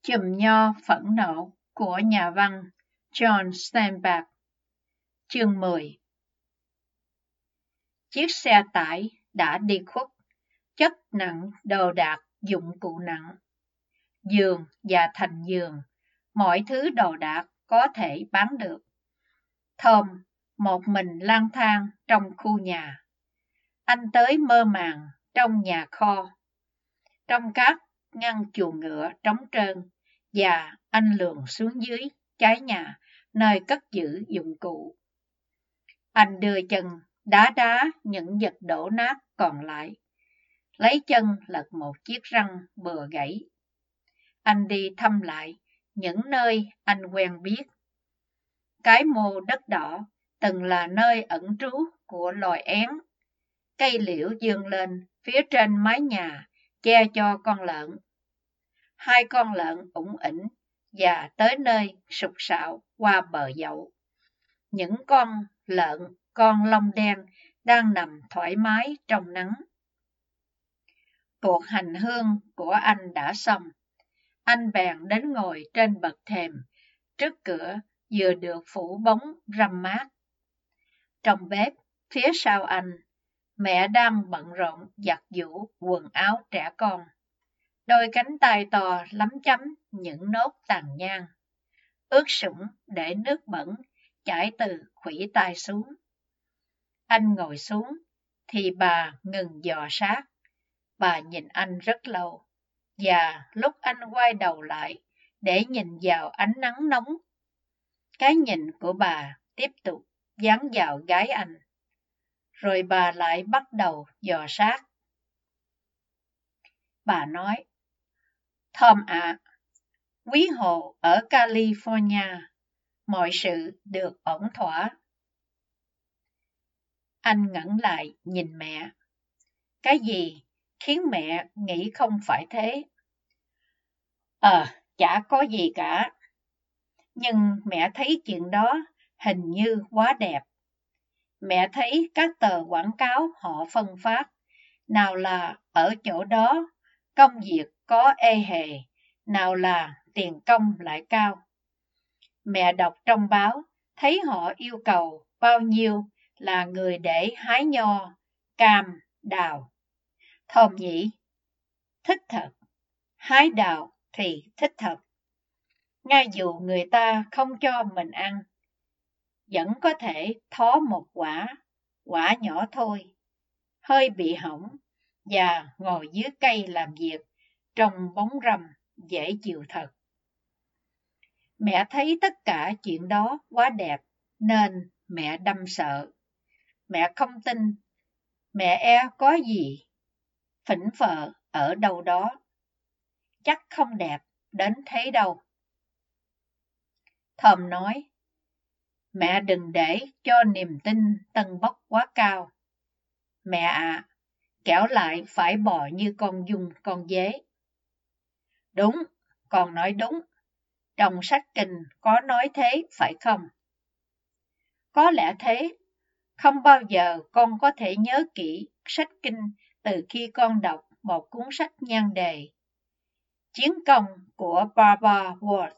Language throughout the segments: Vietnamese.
Chùm nho phẫn nộ của nhà văn John Steinbeck. Chương 10. Chiếc xe tải đã đi khuất, chất nặng đồ đạc dụng cụ nặng, giường và thành giường, mọi thứ đồ đạc có thể bán được. Tom một mình lang thang trong khu nhà. Anh tới mơ màng trong nhà kho, trong các ngăn chuồng ngựa trống trơn, và anh lườn xuống dưới trái nhà nơi cất giữ dụng cụ. Anh đưa chân đá những vật đổ nát còn lại, lấy chân lật một chiếc răng bừa gãy. Anh đi thăm lại những nơi anh quen biết. Cái mô đất đỏ từng là nơi ẩn trú của loài én. Cây liễu vươn lên phía trên mái nhà che cho con lợn. 2 con lợn ủng ỉnh và tới nơi sục sạo qua bờ dậu. Những con lợn con lông đen đang nằm thoải mái trong nắng. Cuộc hành hương của anh đã xong. Anh bèn đến ngồi trên bậc thềm trước cửa vừa được phủ bóng râm mát. Trong bếp phía sau anh, mẹ đang bận rộn giặt giũ quần áo trẻ con. Đôi cánh tay to lấm chấm những nốt tàn nhang, ướt sũng để nước bẩn chảy từ khuỷu tay xuống. Anh ngồi xuống thì bà ngừng dò sát. Bà nhìn anh rất lâu, và lúc anh quay đầu lại để nhìn vào ánh nắng nóng, cái nhìn của bà tiếp tục dán vào gái anh. Rồi bà lại bắt đầu dò sát. Bà nói: Tom ạ, quý hồ ở California, mọi sự được ổn thỏa. Anh ngẩng lại nhìn mẹ. Cái gì khiến mẹ nghĩ không phải thế? Chả có gì cả. Nhưng mẹ thấy chuyện đó hình như quá đẹp. Mẹ thấy các tờ quảng cáo họ phân phát, nào là ở chỗ đó công việc có ê hề, nào là tiền công lại cao. Mẹ đọc trong báo, thấy họ yêu cầu bao nhiêu là người để hái nho, cam, đào. Thơm nhỉ? Thích thật. Hái đào thì thích thật. Ngay dù người ta không cho mình ăn, vẫn có thể thó một quả nhỏ thôi, hơi bị hỏng, và ngồi dưới cây làm việc trong bóng râm dễ chịu thật. Mẹ thấy tất cả chuyện đó quá đẹp nên mẹ đâm sợ. Mẹ không tin, mẹ e có gì phỉnh phờ ở đâu đó. Chắc không đẹp đến thế đâu. Tom nói: Mẹ đừng để cho niềm tin tâng bốc quá cao. Mẹ ạ, kẻo lại phải bò như con giun con dế. Đúng, con nói đúng. Trong sách kinh có nói thế phải không? Có lẽ thế. Không bao giờ con có thể nhớ kỹ sách kinh từ khi con đọc một cuốn sách nhan đề Chiến công của Barbara Worth.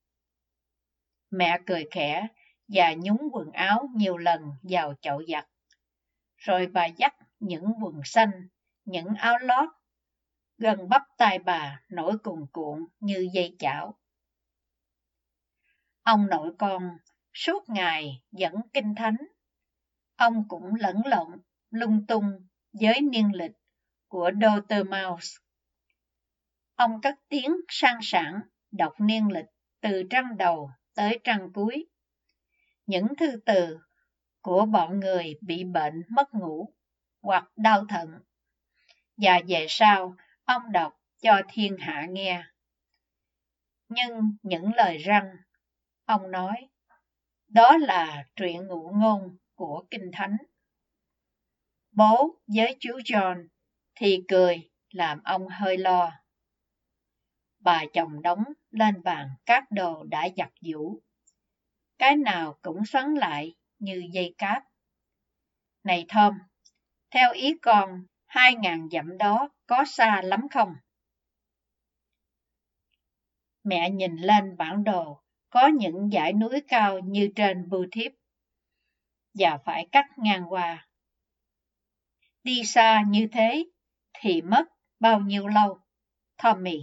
Mẹ cười khẽ và nhúng quần áo nhiều lần vào chậu giặt. Rồi bà dắt những quần xanh, những áo lót, gần bắp tay bà nổi cuồn cuộn như dây chảo. Ông nội con suốt ngày dẫn kinh thánh. Ông cũng lẫn lộn lung tung với niên lịch của Dr. Mouse. Ông cất tiếng sang sảng đọc niên lịch từ trang đầu tới trang cuối. Những thư từ của bọn người bị bệnh mất ngủ hoặc đau thận. Và về sau, ông đọc cho thiên hạ nghe. Nhưng những lời răn, ông nói, đó là truyện ngụ ngôn của Kinh Thánh. Bố với chú John thì cười làm ông hơi lo. Bà chồng đóng lên bàn các đồ đã giặt giũ. Cái nào cũng xoắn lại như dây cáp. Này Tom, theo ý con, 2.000 dặm đó có xa lắm không? Mẹ nhìn lên bản đồ, có những dãy núi cao như trên bưu thiếp, và phải cắt ngang qua. Đi xa như thế thì mất bao nhiêu lâu, Tommy?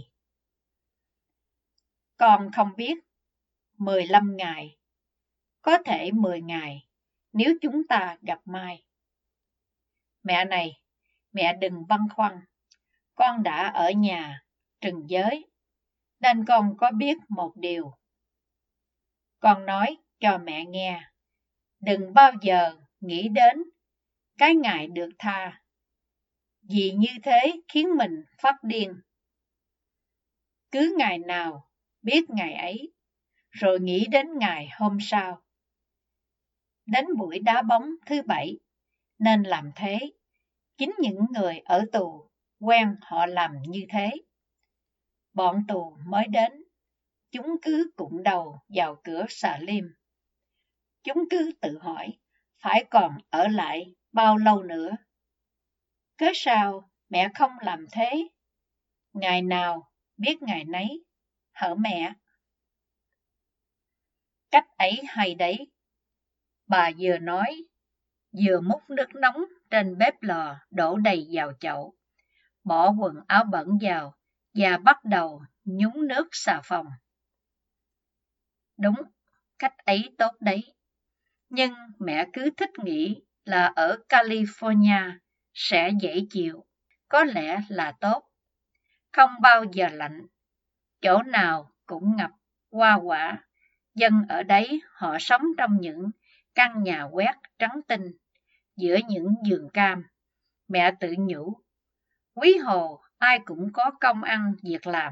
Con không biết. 15 ngày, có thể 10 ngày, nếu chúng ta gặp Mai. Mẹ này, mẹ đừng băn khoăn. Con đã ở nhà trừng giới, nên con có biết một điều. Con nói cho mẹ nghe, đừng bao giờ nghĩ đến cái ngày được tha, vì như thế khiến mình phát điên. Cứ ngày nào biết ngày ấy, rồi nghĩ đến ngày hôm sau. Đến buổi đá bóng thứ Bảy, nên làm thế. Chính những người ở tù quen họ làm như thế. Bọn tù mới đến, chúng cứ cụm đầu vào cửa xà lim. Chúng cứ tự hỏi, phải còn ở lại bao lâu nữa? Cớ sao mẹ không làm thế? Ngày nào biết ngày nấy, hở mẹ? Cách ấy hay đấy. Bà vừa nói, vừa múc nước nóng trên bếp lò đổ đầy vào chậu, bỏ quần áo bẩn vào và bắt đầu nhúng nước xà phòng. Đúng, cách ấy tốt đấy. Nhưng mẹ cứ thích nghĩ là ở California sẽ dễ chịu, có lẽ là tốt. Không bao giờ lạnh, chỗ nào cũng ngập, hoa quả. Dân ở đấy họ sống trong những căn nhà quét trắng tinh, giữa những vườn cam. Mẹ tự nhủ, quý hồ ai cũng có công ăn việc làm.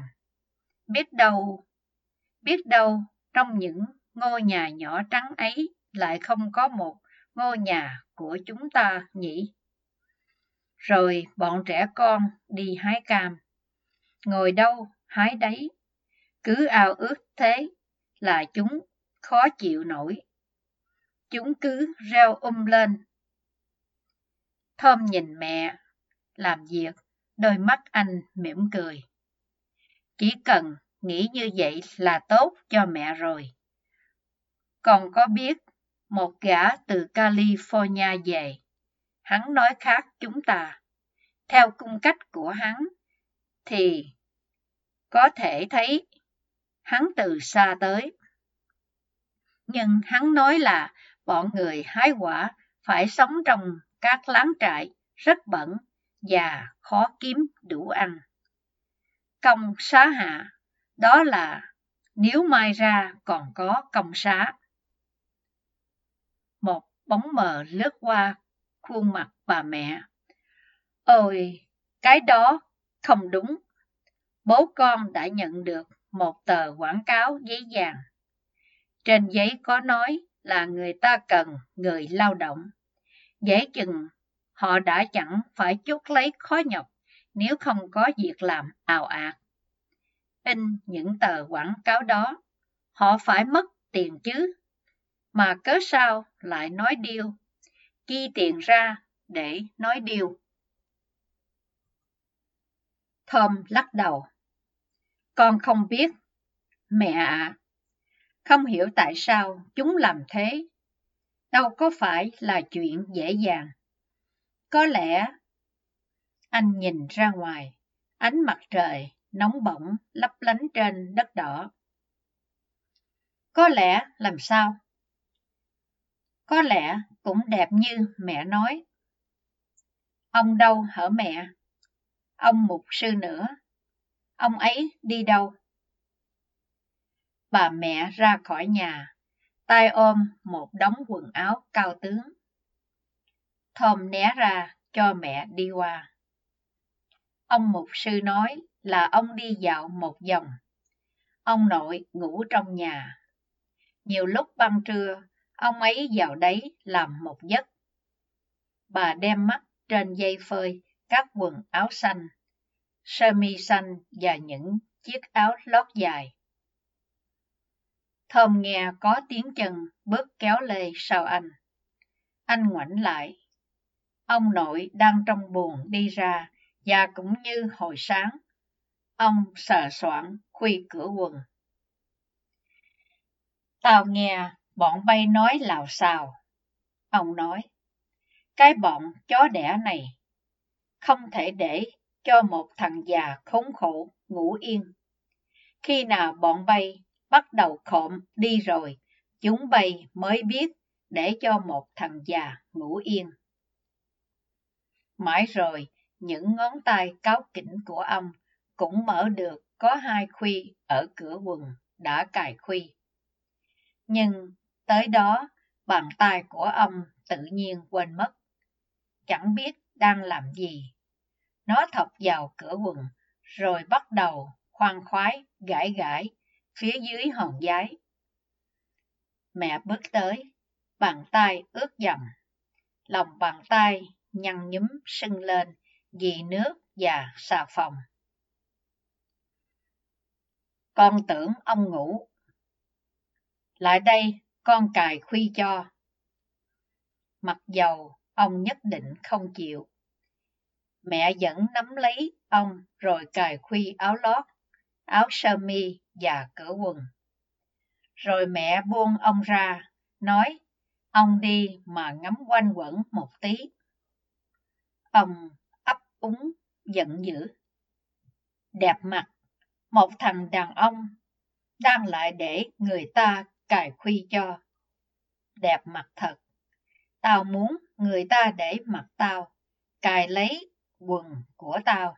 Biết đâu trong những ngôi nhà nhỏ trắng ấy lại không có một ngôi nhà của chúng ta nhỉ? Rồi bọn trẻ con đi hái cam. Ngồi đâu hái đấy, cứ ao ước thế là chúng khó chịu nổi. Chúng cứ reo lên. Thơm nhìn mẹ làm việc, đôi mắt anh mỉm cười. Chỉ cần nghĩ như vậy là tốt cho mẹ rồi. Còn có biết, một gã từ California về, hắn nói khác chúng ta. Theo cung cách của hắn, thì có thể thấy hắn từ xa tới. Nhưng hắn nói là bọn người hái quả phải sống trong các láng trại rất bẩn và khó kiếm đủ ăn. Công xá hạ, đó là nếu mai ra còn có công xá. Một bóng mờ lướt qua khuôn mặt bà mẹ. Ôi, cái đó không đúng. Bố con đã nhận được một tờ quảng cáo giấy vàng. Trên giấy có nói là người ta cần người lao động. Dễ chừng họ đã chẳng phải chuốc lấy khó nhọc nếu không có việc làm ào ạt. In những tờ quảng cáo đó, họ phải mất tiền chứ. Mà cớ sao lại nói điêu, chi tiền ra để nói điêu. Tom lắc đầu. Con không biết, mẹ ạ. Không hiểu tại sao chúng làm thế. Đâu có phải là chuyện dễ dàng. Có lẽ, anh nhìn ra ngoài, ánh mặt trời nóng bỏng lấp lánh trên đất đỏ. Có lẽ làm sao? Có lẽ cũng đẹp như mẹ nói. Ông đâu hả mẹ? Ông mục sư nữa. Ông ấy đi đâu? Bà mẹ ra khỏi nhà, tay ôm một đống quần áo cao tướng. Tom né ra cho mẹ đi qua. Ông mục sư nói là ông đi dạo một vòng. Ông nội ngủ trong nhà. Nhiều lúc ban trưa, ông ấy vào đấy làm một giấc. Bà đem mắt trên dây phơi các quần áo xanh, sơ mi xanh và những chiếc áo lót dài. Thơm nghe có tiếng chân bước kéo lê sau anh. Anh ngoảnh lại. Ông nội đang trong buồng đi ra và cũng như hồi sáng. Ông sờ soạng khuy cửa quần. Tao nghe bọn bay nói lào xào. Ông nói, cái bọn chó đẻ này không thể để cho một thằng già khốn khổ ngủ yên. Khi nào bọn bay bắt đầu khộm đi rồi, chúng bay mới biết để cho một thằng già ngủ yên. Mãi rồi, những ngón tay cáu kỉnh của ông cũng mở được có 2 khuy ở cửa quần đã cài khuy. Nhưng tới đó, bàn tay của ông tự nhiên quên mất. Chẳng biết đang làm gì. Nó thọc vào cửa quần, rồi bắt đầu khoan khoái gãi gãi phía dưới hòn giái. Mẹ bước tới, bàn tay ướt dầm. Lòng bàn tay nhăn nhúm sưng lên vì nước và xà phòng. Con tưởng ông ngủ. Lại đây, con cài khuy cho. Mặc dầu ông nhất định không chịu. Mẹ vẫn nắm lấy ông rồi cài khuy áo lót, áo sơ mi và cửa quần. Rồi mẹ buông ông ra, nói, ông đi mà ngắm quanh quẩn một tí. Ông ấp úng giận dữ. Đẹp mặt, một thằng đàn ông đang lại để người ta cài khuy cho. Đẹp mặt thật. Tao muốn người ta để mặt tao, cài lấy quần của tao.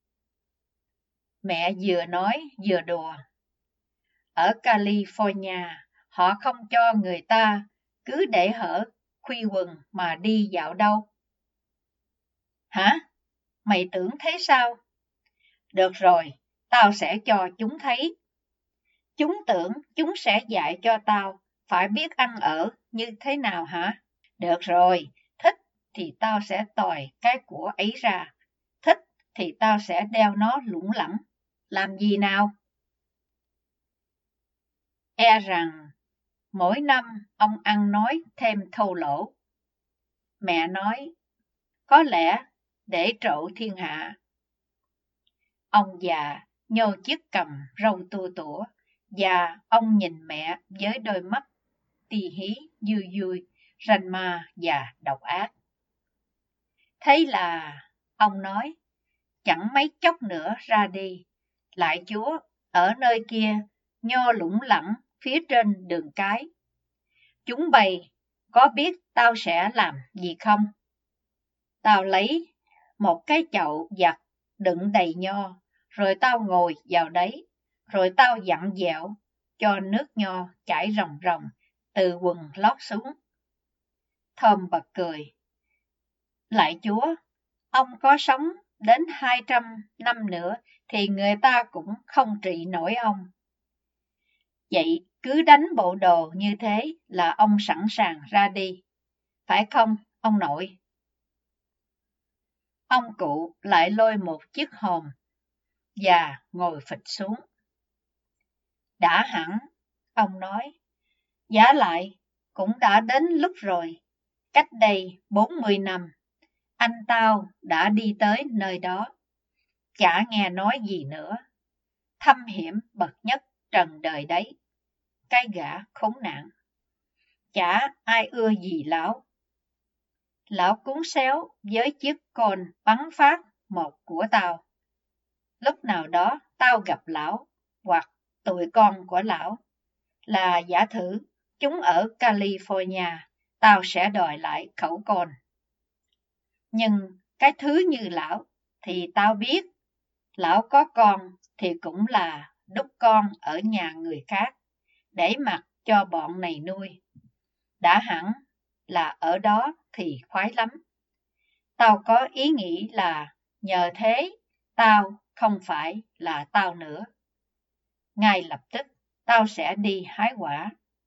Mẹ vừa nói vừa đùa. Ở California, họ không cho người ta cứ để hở khuy quần mà đi dạo đâu. Hả? Mày tưởng thế sao? Được rồi, tao sẽ cho chúng thấy. Chúng tưởng chúng sẽ dạy cho tao phải biết ăn ở như thế nào hả? Được rồi, thích thì tao sẽ tòi cái của ấy ra. Thích thì tao sẽ đeo nó lủng lẳng. Làm gì nào? E rằng mỗi năm ông ăn nói thêm thô lỗ. Mẹ nói, có lẽ để trộ thiên hạ. Ông già nhô chiếc cằm râu tua tủa và ông nhìn mẹ với đôi mắt tì hí vui vui, ranh ma và độc ác. Thế là ông nói, chẳng mấy chốc nữa ra đi, lại Chúa ở nơi kia nhô lủng lẳng phía trên đường cái. Chúng bay có biết tao sẽ làm gì không? Tao lấy một cái chậu giặt đựng đầy nho, rồi tao ngồi vào đấy, rồi tao dặn dẹo cho nước nho chảy ròng ròng từ quần lót xuống. Thom bật cười. Lạy Chúa, ông có sống đến 200 năm nữa thì người ta cũng không trị nổi ông. Vậy cứ đánh bộ đồ như thế là ông sẵn sàng ra đi. Phải không, ông nội? Ông cụ lại lôi một chiếc hòm và ngồi phịch xuống. Đã hẳn, ông nói. Vả lại, cũng đã đến lúc rồi. Cách đây 40 năm, anh tao đã đi tới nơi đó. Chả nghe nói gì nữa. Thâm hiểm bậc nhất trần đời đấy. Cái gã khốn nạn. Chả ai ưa gì lão. Lão cuốn xéo với chiếc côn bắn phát một của tao. Lúc nào đó tao gặp lão hoặc tụi con của lão là giả thử chúng ở California, tao sẽ đòi lại khẩu côn. Nhưng cái thứ như lão thì tao biết, lão có con thì cũng là đúc con ở nhà người khác, để mặc cho bọn này nuôi. Đã hẳn là ở đó thì khoái lắm. Tao có ý nghĩ là nhờ thế tao không phải là tao nữa. Ngay lập tức tao sẽ đi hái quả.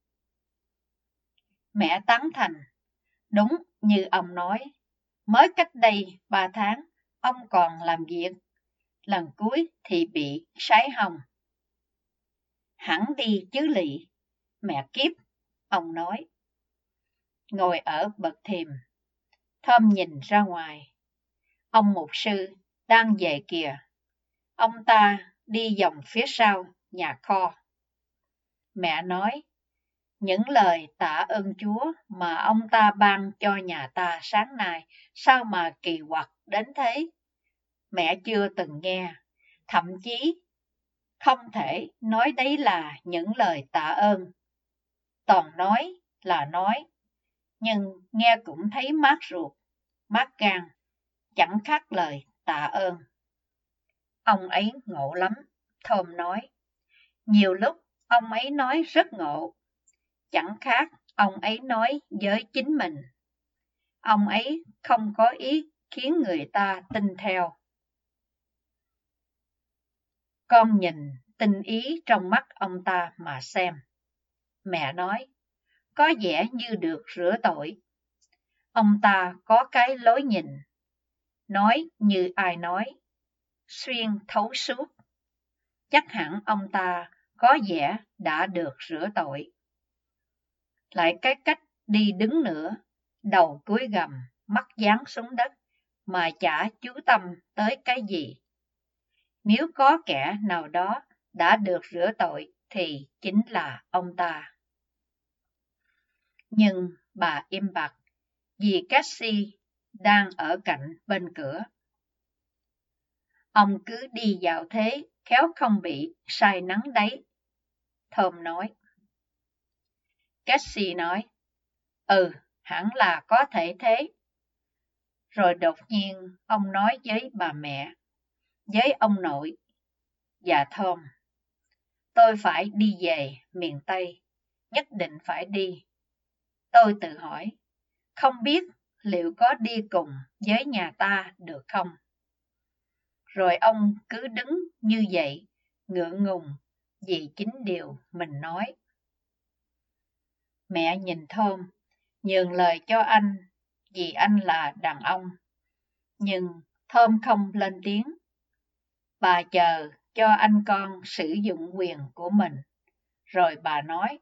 Mẹ tán thành, đúng như ông nói, mới cách đây 3 tháng ông còn làm việc, lần cuối thì bị sái hồng. Hẳn đi chứ lị, mẹ kiếp, ông nói. Ngồi ở bậc thềm, Thom nhìn ra ngoài. Ông mục sư đang về kìa. Ông ta đi vòng phía sau nhà kho. Mẹ nói, những lời tạ ơn Chúa mà ông ta ban cho nhà ta sáng nay sao mà kỳ quặc đến thế? Mẹ chưa từng nghe, thậm chí không thể nói đấy là những lời tạ ơn. Toàn nói là nói, nhưng nghe cũng thấy mát ruột, mát gan, chẳng khác lời tạ ơn. Ông ấy ngộ lắm, Thơm nói. Nhiều lúc ông ấy nói rất ngộ, chẳng khác ông ấy nói với chính mình. Ông ấy không có ý khiến người ta tin theo. Con nhìn tinh ý trong mắt ông ta mà xem. Mẹ nói, có vẻ như được rửa tội. Ông ta có cái lối nhìn, nói như ai nói, xuyên thấu suốt. Chắc hẳn ông ta có vẻ đã được rửa tội. Lại cái cách đi đứng nữa, đầu cúi gằm, mắt dán xuống đất, mà chả chú tâm tới cái gì. Nếu có kẻ nào đó đã được rửa tội thì chính là ông ta. Nhưng bà im bặt vì Cassie đang ở cạnh bên cửa. Ông cứ đi dạo thế, khéo không bị say nắng đấy, Thơm nói. Cassie nói, hẳn là có thể thế. Rồi đột nhiên ông nói với bà mẹ, với ông nội và Thơm, tôi phải đi về miền Tây, nhất định phải đi. Tôi tự hỏi, không biết liệu có đi cùng với nhà ta được không? Rồi ông cứ đứng như vậy, ngượng ngùng vì chính điều mình nói. Mẹ nhìn Thơm, nhường lời cho anh vì anh là đàn ông. Nhưng Thơm không lên tiếng. Bà chờ cho anh con sử dụng quyền của mình. Rồi bà nói,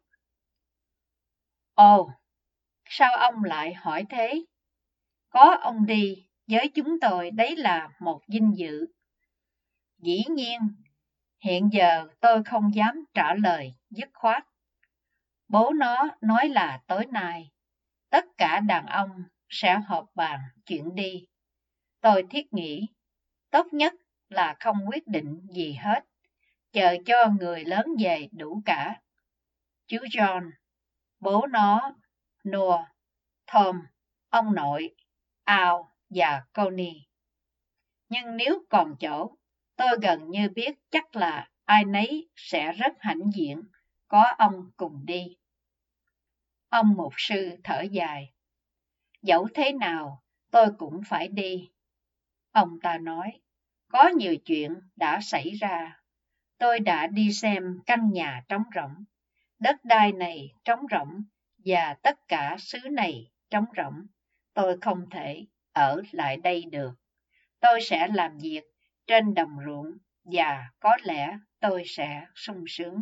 ồ, sao ông lại hỏi thế? Có ông đi với chúng tôi đấy là một vinh dự. Dĩ nhiên, hiện giờ tôi không dám trả lời dứt khoát. Bố nó nói là tối nay, tất cả đàn ông sẽ họp bàn chuyện đi. Tôi thiết nghĩ, tốt nhất là không quyết định gì hết, chờ cho người lớn về đủ cả. Chú John, bố nó, Noah, Tom, ông nội, Al và Connie. Nhưng nếu còn chỗ, tôi gần như biết chắc là ai nấy sẽ rất hãnh diện có ông cùng đi. Ông mục sư thở dài. Dẫu thế nào, tôi cũng phải đi. Ông ta nói, có nhiều chuyện đã xảy ra. Tôi đã đi xem căn nhà trống rỗng, đất đai này trống rỗng và tất cả xứ này trống rỗng. Tôi không thể ở lại đây được. Tôi sẽ làm việc trên đồng ruộng và có lẽ tôi sẽ sung sướng.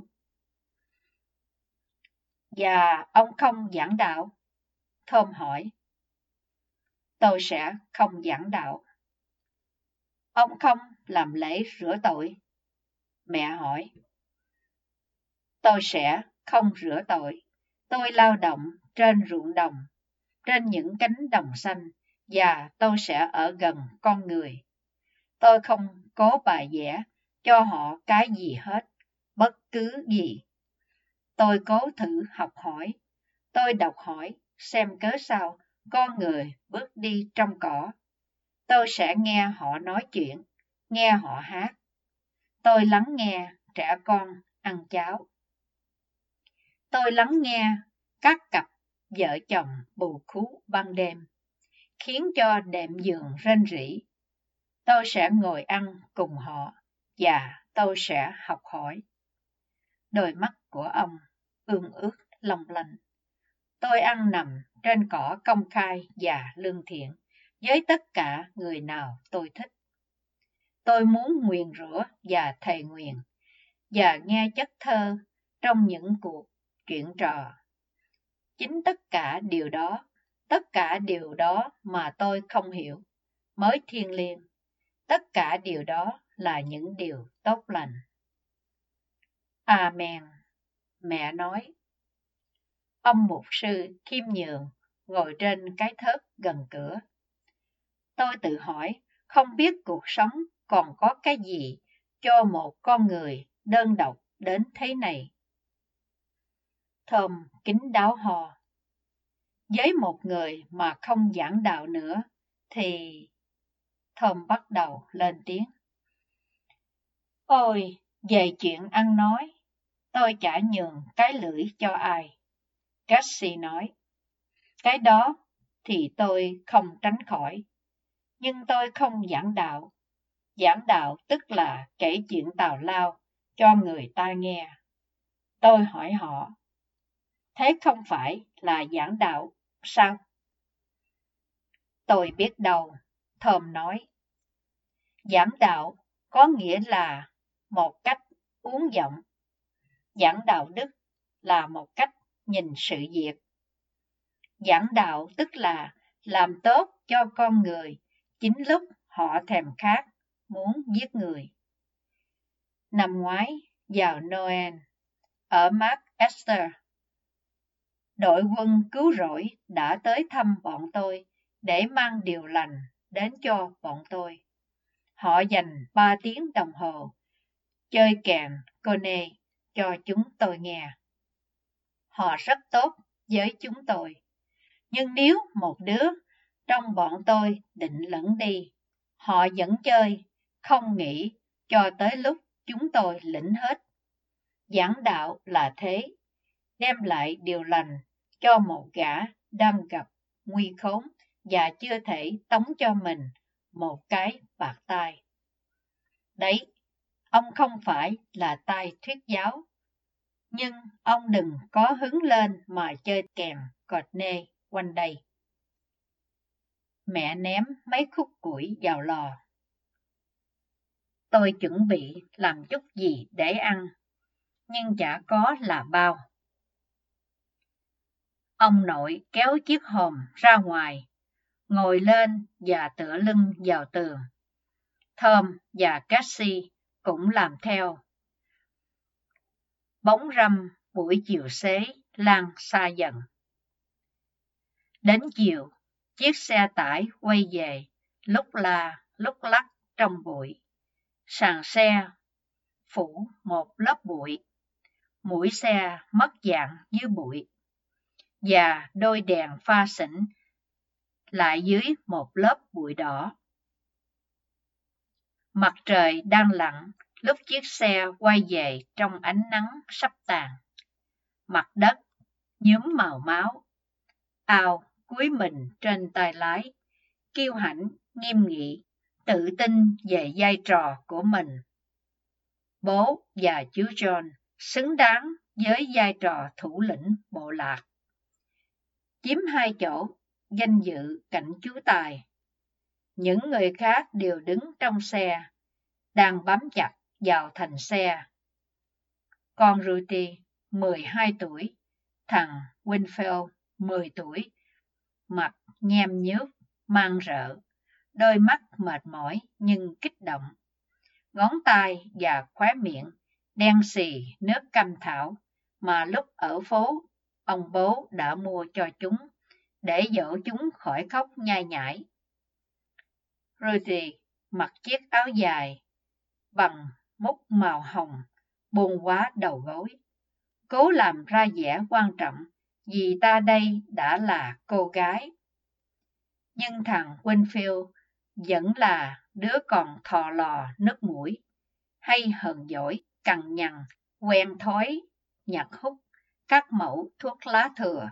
Và ông không giảng đạo? Thơm hỏi. Tôi sẽ không giảng đạo. Ông không làm lễ rửa tội? Mẹ hỏi. Tôi sẽ không rửa tội. Tôi lao động trên ruộng đồng, trên những cánh đồng xanh, và tôi sẽ ở gần con người. Tôi không cố bài vẽ cho họ cái gì hết, bất cứ gì. Tôi cố thử học hỏi. Tôi đọc hỏi xem cớ sao con người bước đi trong cỏ. Tôi sẽ nghe họ nói chuyện, nghe họ hát. Tôi lắng nghe trẻ con ăn cháo. Tôi lắng nghe các cặp vợ chồng bù khú ban đêm, khiến cho đệm giường rên rỉ. Tôi sẽ ngồi ăn cùng họ và tôi sẽ học hỏi. Đôi mắt của ông ương ướt long lanh. Tôi ăn nằm trên cỏ công khai và lương thiện với tất cả người nào tôi thích. Tôi muốn nguyền rủa và thề nguyền và nghe chất thơ trong những cuộc chuyện trò. Chính tất cả điều đó mà tôi không hiểu, mới thiêng liêng. Tất cả điều đó là những điều tốt lành. Amen, mẹ nói. Ông mục sư khiêm nhường ngồi trên cái thớt gần cửa. Tôi tự hỏi, không biết cuộc sống còn có cái gì cho một con người đơn độc đến thế này. Tom kín đáo hò. Với một người mà không giảng đạo nữa thì... Tom bắt đầu lên tiếng. Ôi, về chuyện ăn nói, tôi chả nhường cái lưỡi cho ai. Cassie nói. Cái đó thì tôi không tránh khỏi. Nhưng tôi không giảng đạo. Giảng đạo tức là kể chuyện tào lao cho người ta nghe. Tôi hỏi họ, thế không phải là giảng đạo sao? Tôi biết đâu, Tom nói. Giảng đạo có nghĩa là một cách uống giọng. Giảng đạo đức là một cách nhìn sự việc. Giảng đạo tức là làm tốt cho con người chính lúc họ thèm khát, muốn giết người. Năm ngoái, vào Noel, ở Manchester, đội quân cứu rỗi đã tới thăm bọn tôi để mang điều lành đến cho bọn tôi. Họ dành 3 tiếng đồng hồ chơi kèn Coney cho chúng tôi nghe. Họ rất tốt với chúng tôi. Nhưng nếu một đứa trong bọn tôi định lẫn đi, họ vẫn chơi, không nghỉ cho tới lúc chúng tôi lĩnh hết. Giảng đạo là thế, đem lại điều lành cho một gã đang gặp nguy khốn và chưa thể tống cho mình một cái bạt tai. Đấy, ông không phải là tay thuyết giáo, nhưng ông đừng có hứng lên mà chơi kèn cọt nê quanh đây. Mẹ ném mấy khúc củi vào lò. Tôi chuẩn bị làm chút gì để ăn, nhưng chả có là bao. Ông nội kéo chiếc hòm ra ngoài, ngồi lên và tựa lưng vào tường. Tom và Cassie cũng làm theo. Bóng râm buổi chiều xế lan xa dần. Đến chiều, chiếc xe tải quay về, lúc la lúc lắc trong bụi. Sàn xe phủ một lớp bụi, mũi xe mất dạng dưới bụi, và đôi đèn pha xỉn lại dưới một lớp bụi đỏ. Mặt trời đang lặn lúc chiếc xe quay về trong ánh nắng sắp tàn. Mặt đất nhuốm màu máu. Ao cúi mình trên tay lái, kiêu hãnh, nghiêm nghị, tự tin về vai trò của mình. Bố và chú John xứng đáng với vai trò thủ lĩnh bộ lạc. Chiếm 2 chỗ, danh dự cạnh chú Tài. Những người khác đều đứng trong xe, đang bám chặt vào thành xe. Con Ruthie, 12 tuổi, thằng Winfield, 10 tuổi, mặt nhem nhớp, mang rợ, đôi mắt mệt mỏi nhưng kích động. Ngón tay và khóe miệng đen xì nước cam thảo mà lúc ở phố, ông bố đã mua cho chúng, để dỗ chúng khỏi khóc nhai nhải. Ruthie mặc chiếc áo dài bằng mút màu hồng, buông quá đầu gối, cố làm ra vẻ quan trọng vì ta đây đã là cô gái. Nhưng thằng Winfield vẫn là đứa còn thò lò nước mũi, hay hờn dỗi, cằn nhằn, quen thói, nhặt hút các mẩu thuốc lá thừa.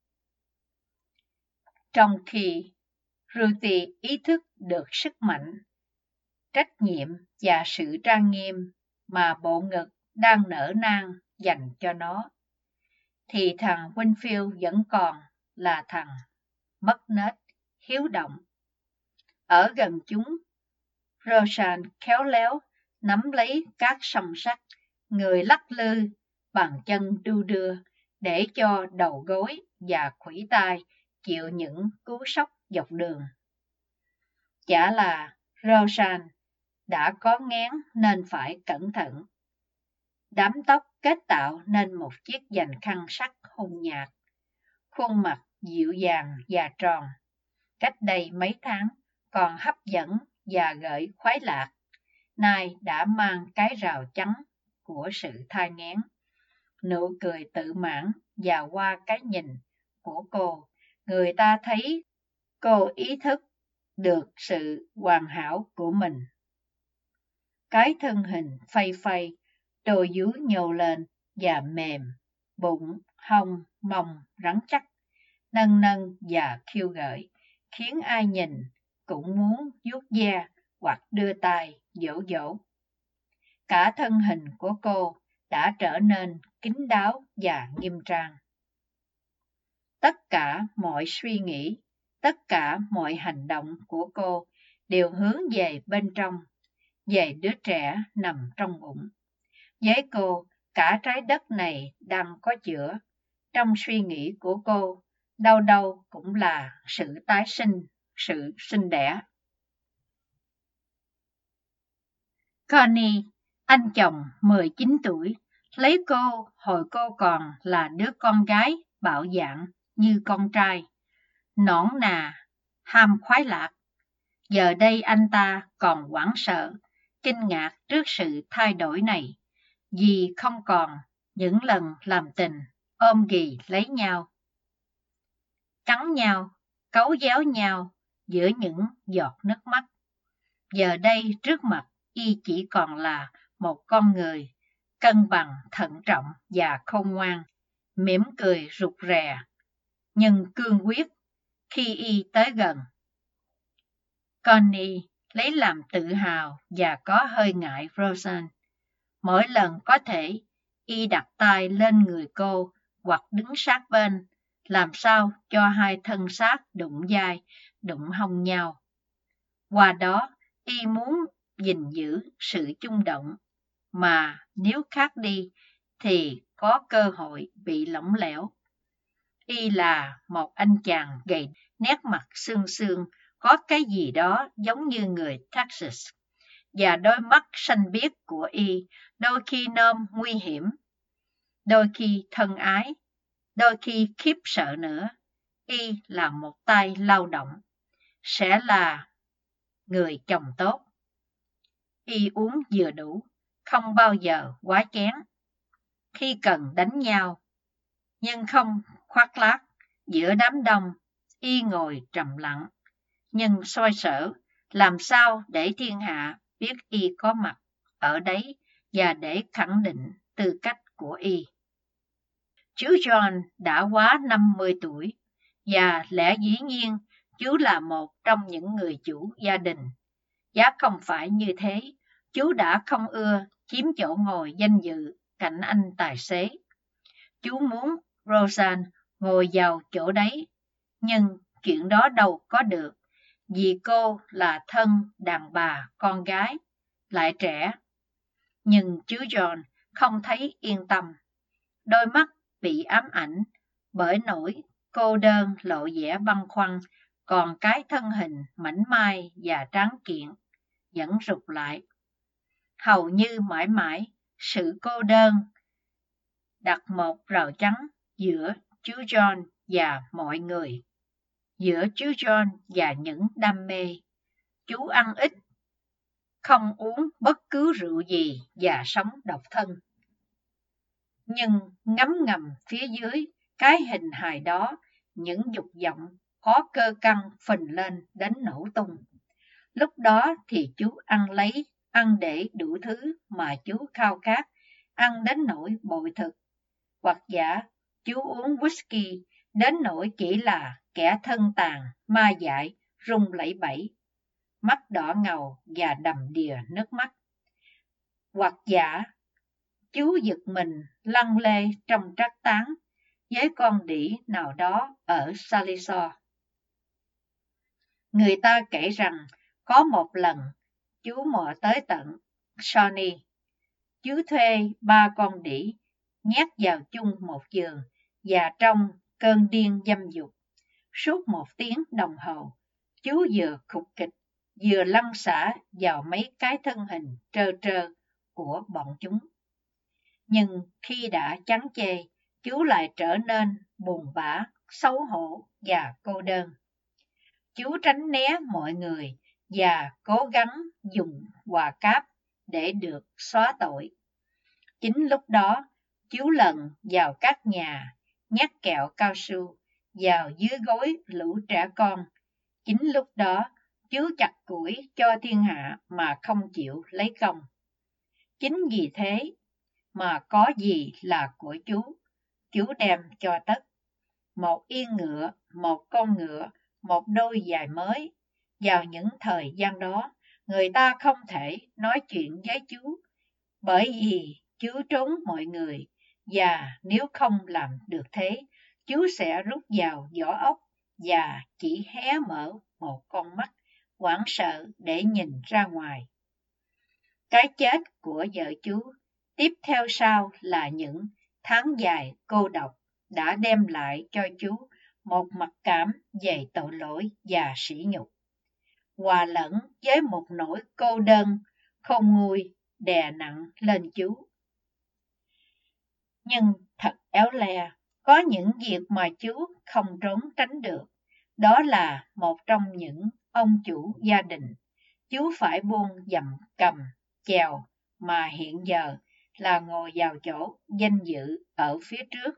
Trong khi Ruthie ý thức được sức mạnh, trách nhiệm và sự trang nghiêm mà bộ ngực đang nở nang dành cho nó, thì thằng Winfield vẫn còn là thằng mất nết, hiếu động. Ở gần chúng, Roseanne khéo léo nắm lấy các song sắt, người lắc lư, bàn chân đu đưa, để cho đầu gối và khuỷu tay chịu những cú sốc dọc đường. Chả là Roseanne đã có ngén nên phải cẩn thận. Đám tóc kết tạo nên một chiếc vành khăn sắt hung nhạt, khuôn mặt dịu dàng và tròn, cách đây mấy tháng còn hấp dẫn và gợi khoái lạc, nay đã mang cái rào chắn của sự thai nghén. Nụ cười tự mãn và qua cái nhìn của cô, người ta thấy cô ý thức được sự hoàn hảo của mình. Cái thân hình phây phây, đôi vú nhô lên và mềm, bụng, hông, mông rắn chắc, nâng nâng và khiêu gợi, khiến ai nhìn cũng muốn vuốt ve hoặc đưa tay dỗ dỗ. Cả thân hình của cô đã trở nên kín đáo và nghiêm trang. Tất cả mọi suy nghĩ, tất cả mọi hành động của cô đều hướng về bên trong, về đứa trẻ nằm trong bụng. Với cô, cả trái đất này đang có chữa. Trong suy nghĩ của cô, đâu đâu cũng là sự tái sinh, sự sinh đẻ. Connie, anh chồng 19 tuổi, lấy cô hồi cô còn là đứa con gái bạo dạn như con trai, nõn nà, ham khoái lạc. Giờ đây anh ta còn hoảng sợ, kinh ngạc trước sự thay đổi này, vì không còn những lần làm tình, ôm ghì lấy nhau, cắn nhau, cấu véo nhau giữa những giọt nước mắt. Giờ đây trước mặt y chỉ còn là một con người cân bằng, thận trọng và khôn ngoan, mỉm cười rụt rè nhưng cương quyết khi y tới gần. Connie lấy làm tự hào và có hơi ngại Roseanne. Mỗi lần có thể, y đặt tay lên người cô hoặc đứng sát bên, làm sao cho hai thân xác đụng vai, đụng hông nhau. Qua đó, y muốn gìn giữ sự chung động, mà nếu khác đi thì có cơ hội bị lỏng lẻo. Y là một anh chàng gầy, nét mặt xương xương, có cái gì đó giống như người Texas, và đôi mắt xanh biếc của y đôi khi nôm nguy hiểm, đôi khi thân ái, đôi khi khiếp sợ nữa. Y là một tay lao động, sẽ là người chồng tốt. Y uống vừa đủ, không bao giờ quá chén. Khi cần đánh nhau, nhưng không khoác lác, giữa đám đông, y ngồi trầm lặng, nhưng soi sở, làm sao để thiên hạ biết y có mặt ở đấy và để khẳng định tư cách của y. Chú John đã quá 50 tuổi, và lẽ dĩ nhiên chú là một trong những người chủ gia đình. Giá không phải như thế, chú đã không ưa chiếm chỗ ngồi danh dự cạnh anh tài xế. Chú muốn Roseanne ngồi vào chỗ đấy, nhưng chuyện đó đâu có được, vì cô là thân đàn bà con gái, lại trẻ. Nhưng chú John không thấy yên tâm. Đôi mắt bị ám ảnh bởi nỗi cô đơn lộ vẻ băn khoăn, còn cái thân hình mảnh mai và tráng kiện vẫn rụt lại. Hầu như mãi mãi, sự cô đơn đặt một rào chắn giữa chú John và mọi người, giữa chú John và những đam mê. Chú ăn ít, không uống bất cứ rượu gì và sống độc thân. Nhưng ngấm ngầm phía dưới cái hình hài đó, những dục vọng có cơ căng phình lên đến nổ tung. Lúc đó thì chú ăn lấy, ăn để đủ thứ mà chú khao khát, ăn đến nỗi bội thực. Hoặc giả chú uống whisky đến nỗi chỉ là kẻ thân tàn, ma dại, run lẩy bẩy, mắt đỏ ngầu và đầm đìa nước mắt. Hoặc giả chú giật mình lăn lê trong trác tán với con đĩ nào đó ở Sally Shore. Người ta kể rằng có một lần chú mò tới tận Shawnee. Chú thuê 3 con đĩ nhét vào chung một giường và trong cơn điên dâm dục. Suốt 1 tiếng đồng hồ, chú vừa khục kịch, vừa lăn xả vào mấy cái thân hình trơ trơ của bọn chúng. Nhưng khi đã chán chê, chú lại trở nên buồn bã, xấu hổ và cô đơn. Chú tránh né mọi người và cố gắng dùng quà cáp để được xóa tội. Chính lúc đó, chú lần vào các nhà, nhét kẹo cao su vào dưới gối lũ trẻ con. Chính lúc đó, chú chặt củi cho thiên hạ mà không chịu lấy công. Chính vì thế mà có gì là của chú đem cho tất. Một yên ngựa, một con ngựa, một đôi giày mới. Vào những thời gian đó, người ta không thể nói chuyện với chú, bởi vì chú trốn mọi người, và nếu không làm được thế, chú sẽ rút vào vỏ ốc và chỉ hé mở một con mắt hoảng sợ để nhìn ra ngoài. Cái chết của vợ chú tiếp theo sau là những tháng dài cô độc đã đem lại cho chú một mặc cảm về tội lỗi và sỉ nhục, hòa lẫn với một nỗi cô đơn không nguôi đè nặng lên chú. Nhưng thật éo le, có những việc mà chú không trốn tránh được. Đó là một trong những ông chủ gia đình. Chú phải buông dầm cầm, chèo, mà hiện giờ là ngồi vào chỗ danh dự ở phía trước.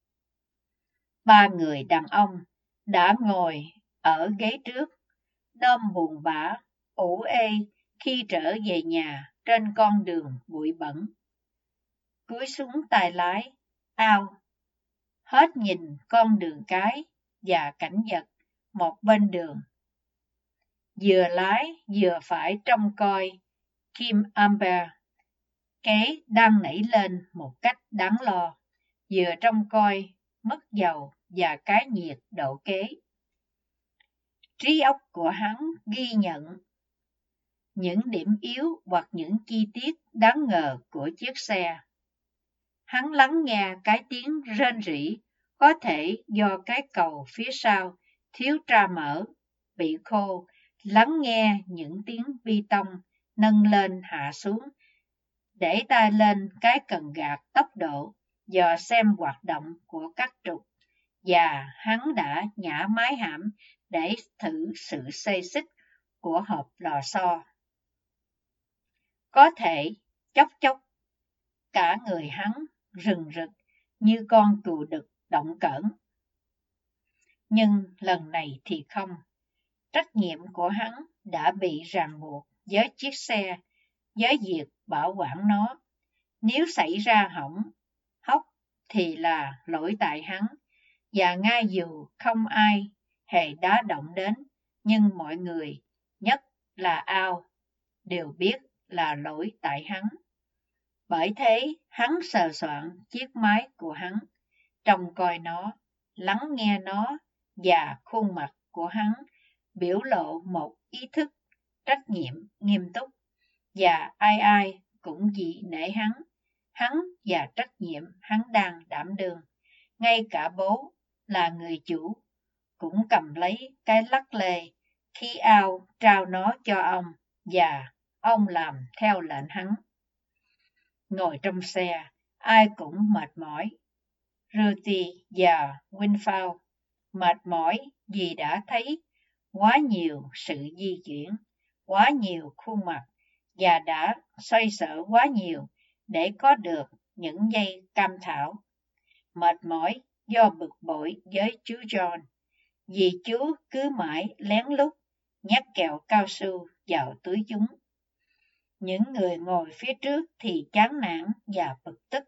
3 người đàn ông đã ngồi ở ghế trước, đom buồn bã, ủ ê khi trở về nhà trên con đường bụi bẩn. Cúi xuống tay lái, ao, hết nhìn con đường cái và cảnh vật một bên đường. Vừa lái vừa phải trông coi Kim Amber, kế đang nảy lên một cách đáng lo, vừa trông coi mất dầu và cái nhiệt độ kế. Trí óc của hắn ghi nhận những điểm yếu hoặc những chi tiết đáng ngờ của chiếc xe. Hắn lắng nghe cái tiếng rên rỉ, có thể do cái cầu phía sau thiếu tra mở, bị khô, lắng nghe những tiếng bi tông nâng lên hạ xuống, để tay lên cái cần gạt tốc độ, dò xem hoạt động của các trục, và hắn đã nhả máy hãm để thử sự xê xích của hộp lò xo. Có thể chốc chốc cả người hắn rừng rực như con cừu đực động cỡn. Nhưng lần này thì không. Trách nhiệm của hắn đã bị ràng buộc với chiếc xe, với việc bảo quản nó. Nếu xảy ra hỏng, hóc thì là lỗi tại hắn, và ngay dù không ai hề đá động đến, nhưng mọi người, nhất là Ao, đều biết là lỗi tại hắn. Bởi thế, hắn sờ soạn chiếc máy của hắn, trông coi nó, lắng nghe nó, và khuôn mặt của hắn biểu lộ một ý thức trách nhiệm nghiêm túc, và ai ai cũng dị nể hắn và trách nhiệm hắn đang đảm đương. Ngay cả bố là người chủ cũng cầm lấy cái lắc lê khi Ao trao nó cho ông, và ông làm theo lệnh hắn. Ngồi trong xe, ai cũng mệt mỏi. Ruthie và Winfield mệt mỏi vì đã thấy quá nhiều sự di chuyển, quá nhiều khuôn mặt, và đã xoay sở quá nhiều để có được những giây cam thảo. Mệt mỏi do bực bội với chú John, vì chú cứ mãi lén lút nhét kẹo cao su vào túi chúng. Những người ngồi phía trước thì chán nản và bực tức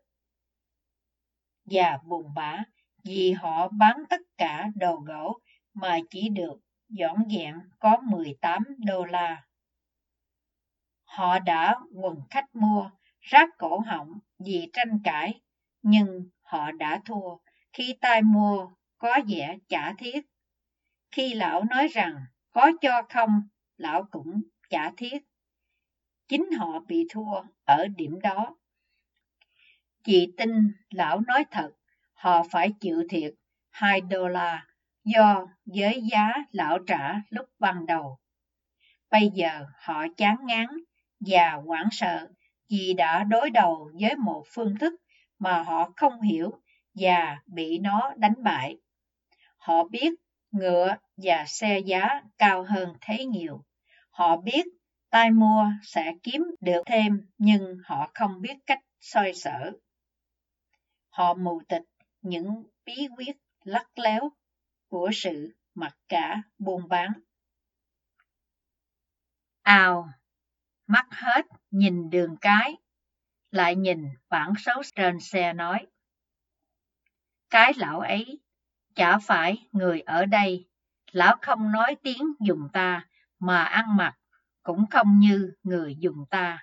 và buồn bã vì họ bán tất cả đồ gỗ mà chỉ được dọn dẹn có $18. Họ đã quần khách mua, rát cổ họng vì tranh cãi, nhưng họ đã thua khi tay mua có vẻ chả thiết. Khi lão nói rằng có cho không, lão cũng chả thiết. Chính họ bị thua ở điểm đó. Chị tin lão nói thật, họ phải chịu thiệt $2 do với giá lão trả lúc ban đầu. Bây giờ họ chán ngán và hoảng sợ vì đã đối đầu với một phương thức mà họ không hiểu và bị nó đánh bại. Họ biết ngựa và xe giá cao hơn thế nhiều. Họ biết tay mua sẽ kiếm được thêm, nhưng họ không biết cách xoay sở. Họ mù tịch những bí quyết lắt léo của sự mặc cả buôn bán. Ao, mắt hết nhìn đường cái, lại nhìn bảng số trên xe nói. Cái lão ấy chả phải người ở đây, lão không nói tiếng dùng ta, mà ăn mặc cũng không như người dùng ta.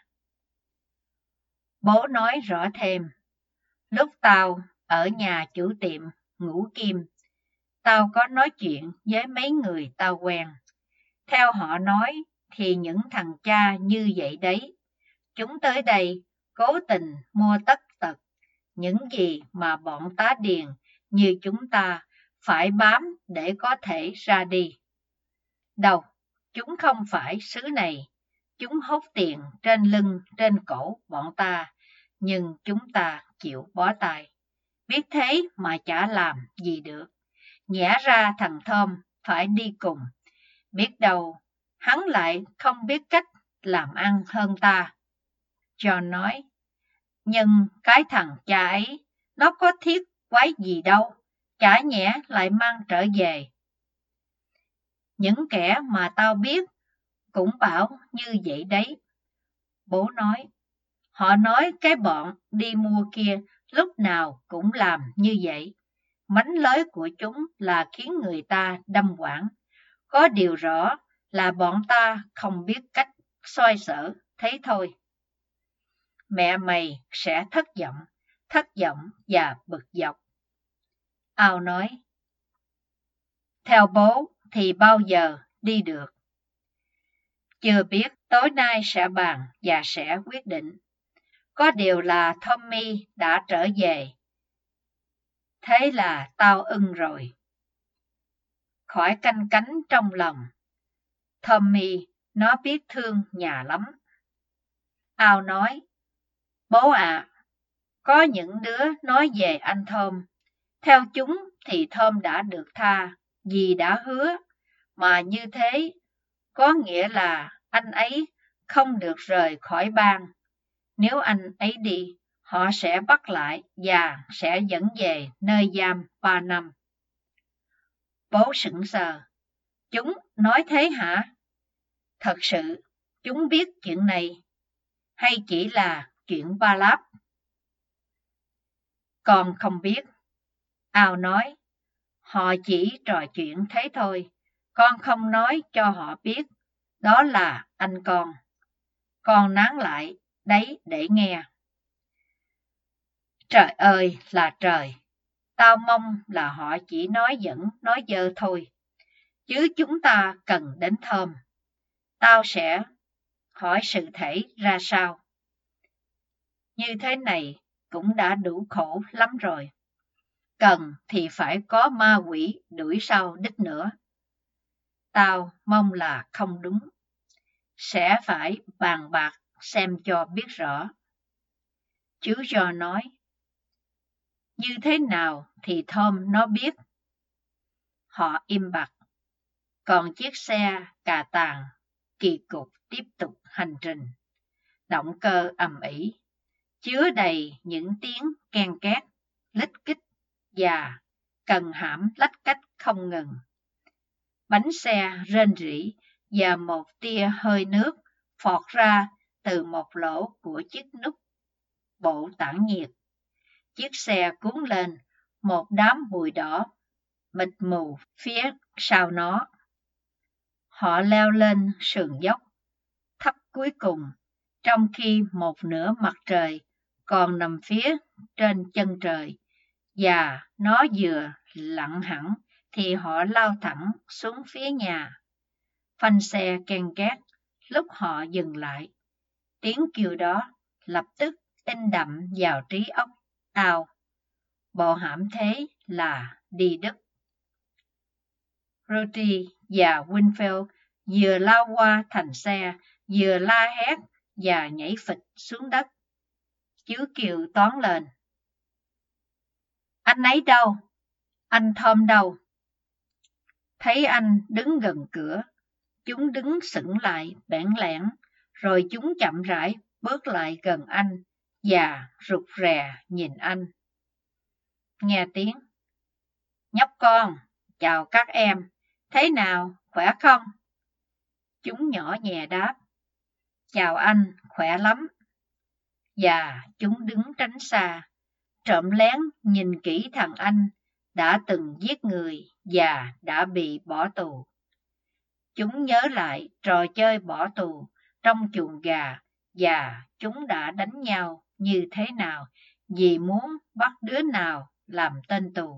Bố nói rõ thêm, lúc tao ở nhà chủ tiệm Ngũ Kim, tao có nói chuyện với mấy người tao quen. Theo họ nói thì những thằng cha như vậy đấy, chúng tới đây cố tình mua tất tật những gì mà bọn tá điền như chúng ta phải bám để có thể ra đi. Đâu, chúng không phải xứ này, chúng hốt tiền trên lưng trên cổ bọn ta, nhưng chúng ta chịu bó tay. Biết thế mà chả làm gì được. Nhẽ ra thằng Thơm phải đi cùng. Biết đâu, hắn lại không biết cách làm ăn hơn ta. John nói, nhưng cái thằng cha ấy, nó có thiết quái gì đâu, chả nhẽ lại mang trở về. Những kẻ mà tao biết cũng bảo như vậy đấy. Bố nói, họ nói cái bọn đi mua kia lúc nào cũng làm như vậy. Mánh lới của chúng là khiến người ta đâm quảng. Có điều rõ là bọn ta không biết cách xoay sở, thế thôi. Mẹ mày sẽ thất vọng và bực dọc. Ao nói, theo bố thì bao giờ đi được? Chưa biết, tối nay sẽ bàn và sẽ quyết định. Có điều là Tommy đã trở về. Thế là tao ưng rồi. Khỏi canh cánh trong lòng. Tommy, nó biết thương nhà lắm. Ao nói, bố ạ, có những đứa nói về anh Thơm. Theo chúng thì Thơm đã được tha, vì đã hứa, mà như thế có nghĩa là anh ấy không được rời khỏi bang. Nếu anh ấy đi, họ sẽ bắt lại và sẽ dẫn về nơi giam 3 năm. Bố sững sờ. Chúng nói thế hả? Thật sự, chúng biết chuyện này, hay chỉ là chuyện ba láp? Con không biết. Ao nói, họ chỉ trò chuyện thế thôi, con không nói cho họ biết, đó là anh con. Con nán lại, đấy để nghe. Trời ơi là trời, tao mong là họ chỉ nói dẫn, nói dơ thôi, chứ chúng ta cần đến Thơm. Tao sẽ hỏi sự thể ra sao. Như thế này cũng đã đủ khổ lắm rồi. Cần thì phải có ma quỷ đuổi sau đích nữa. Tao mong là không đúng. Sẽ phải bàn bạc xem cho biết rõ. Chú John nói, như thế nào thì Thơm nó biết. Họ im bặt. Còn chiếc xe cà tàng kỳ cục tiếp tục hành trình. Động cơ ầm ĩ, chứa đầy những tiếng ken két, lích kích và cần hãm lách cách không ngừng. Bánh xe rên rỉ và một tia hơi nước phọt ra từ một lỗ của chiếc nút bộ tản nhiệt. Chiếc xe cuốn lên một đám bụi đỏ mịt mù phía sau nó. Họ leo lên sườn dốc thấp cuối cùng, trong khi một nửa mặt trời còn nằm phía trên chân trời, và nó vừa lặn hẳn thì họ lao thẳng xuống phía nhà. Phanh xe ken két lúc họ dừng lại. Tiếng kêu đó lập tức in đậm vào trí óc Ao. Bộ hãm thế là đi Đức. Rudy và Winfield vừa lao qua thành xe, vừa la hét và nhảy phịch xuống đất. Chú kêu toán lên. Anh ấy đâu? Anh Thơm đâu? Thấy anh đứng gần cửa, chúng đứng sững lại bẽn lẽn, rồi chúng chậm rãi bước lại gần anh và rụt rè nhìn anh. Nghe tiếng: "Nhóc con, chào các em, thế nào, khỏe không?" Chúng nhỏ nhẹ đáp: "Chào anh, khỏe lắm." Và chúng đứng tránh xa, trộm lén nhìn kỹ thằng anh đã từng giết người và đã bị bỏ tù. Chúng nhớ lại trò chơi bỏ tù trong chuồng gà và chúng đã đánh nhau như thế nào vì muốn bắt đứa nào làm tên tù.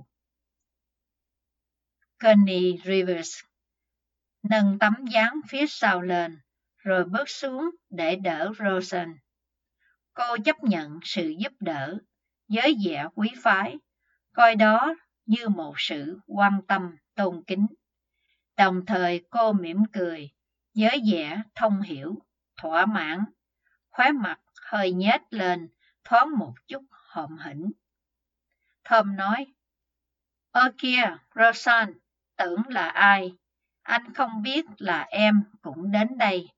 Connie Rivers nâng tấm dáng phía sau lên, rồi bước xuống để đỡ Roseanne. Cô chấp nhận sự giúp đỡ với vẻ quý phái, coi đó như một sự quan tâm tôn kính. Đồng thời cô mỉm cười với vẻ thông hiểu, thỏa mãn, khóe mặt hơi nhếch lên thoáng một chút hậm hĩnh. Tom nói: "Ơ kìa, Roseanne, tưởng là ai? Anh không biết là em cũng đến đây."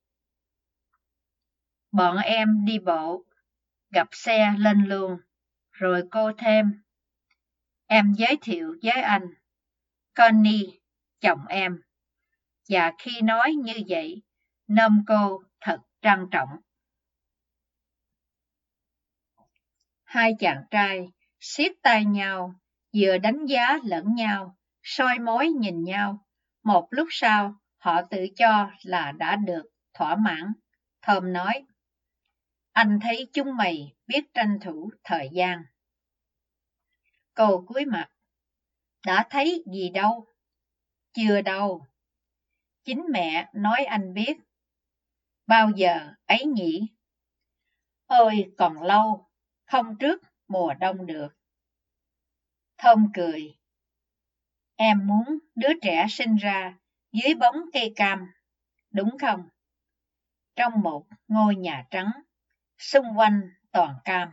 Bọn em đi bộ, gặp xe lên luôn. Rồi cô thêm: "Em giới thiệu với anh, Connie, chồng em." Và khi nói như vậy, nôm cô thật trang trọng. Hai chàng trai siết tay nhau, vừa đánh giá lẫn nhau, soi mói nhìn nhau. Một lúc sau, họ tự cho là đã được thỏa mãn. Thơm nói: "Anh thấy chúng mày biết tranh thủ thời gian." Cô cúi mặt: "Đã thấy gì đâu." "Chưa đâu. Chính mẹ nói anh biết." "Bao giờ ấy nhỉ?" "Ôi, còn lâu, không trước mùa đông được." Thơm cười: "Em muốn đứa trẻ sinh ra dưới bóng cây cam, đúng không? Trong một ngôi nhà trắng, xung quanh toàn cam."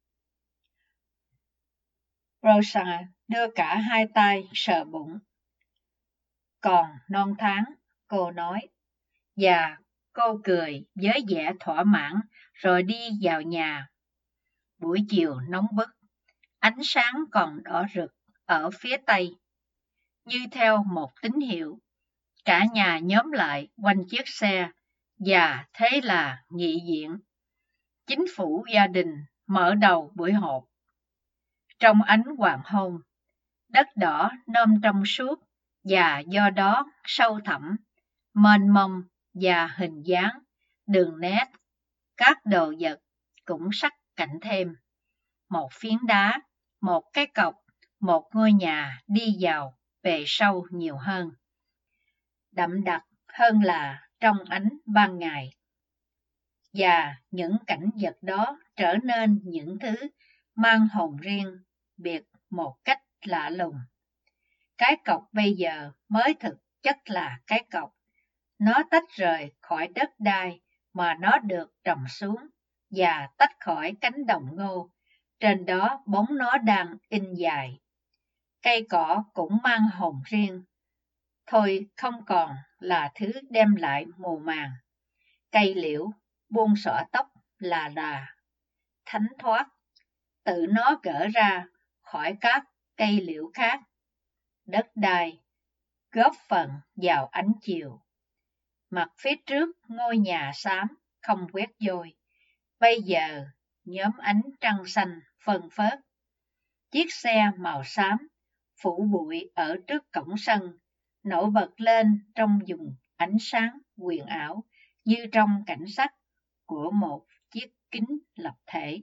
Rosa đưa cả hai tay sờ bụng. "Còn non tháng," cô nói, và cô cười với vẻ thỏa mãn rồi đi vào nhà. Buổi chiều nóng bức, ánh sáng còn đỏ rực ở phía tây. Như theo một tín hiệu, cả nhà nhóm lại quanh chiếc xe và thế là nghị diện. Chính phủ gia đình mở đầu buổi họp. Trong ánh hoàng hôn, đất đỏ nôm trong suốt và do đó sâu thẳm, mênh mông và hình dáng, đường nét, các đồ vật cũng sắc cảnh thêm. Một phiến đá, một cái cọc, một ngôi nhà đi vào về sâu nhiều hơn, đậm đặc hơn là trong ánh ban ngày. Và những cảnh vật đó trở nên những thứ mang hồn riêng biệt một cách lạ lùng. Cái cọc bây giờ mới thực chất là cái cọc. Nó tách rời khỏi đất đai mà nó được trồng xuống và tách khỏi cánh đồng ngô. Trên đó bóng nó đang in dài. Cây cỏ cũng mang hồn riêng. Thôi không còn là thứ đem lại mùa màng. Cây liễu buông xõa tóc là thánh thoát. Tự nó gỡ ra khỏi các cây liễu khác. Đất đai góp phần vào ánh chiều. Mặt phía trước ngôi nhà xám không quét vôi. Bây giờ nhóm ánh trăng xanh phân phớt. Chiếc xe màu xám phủ bụi ở trước cổng sân nổi bật lên trong vùng ánh sáng huyền ảo như trong cảnh sắc của một chiếc kính lập thể.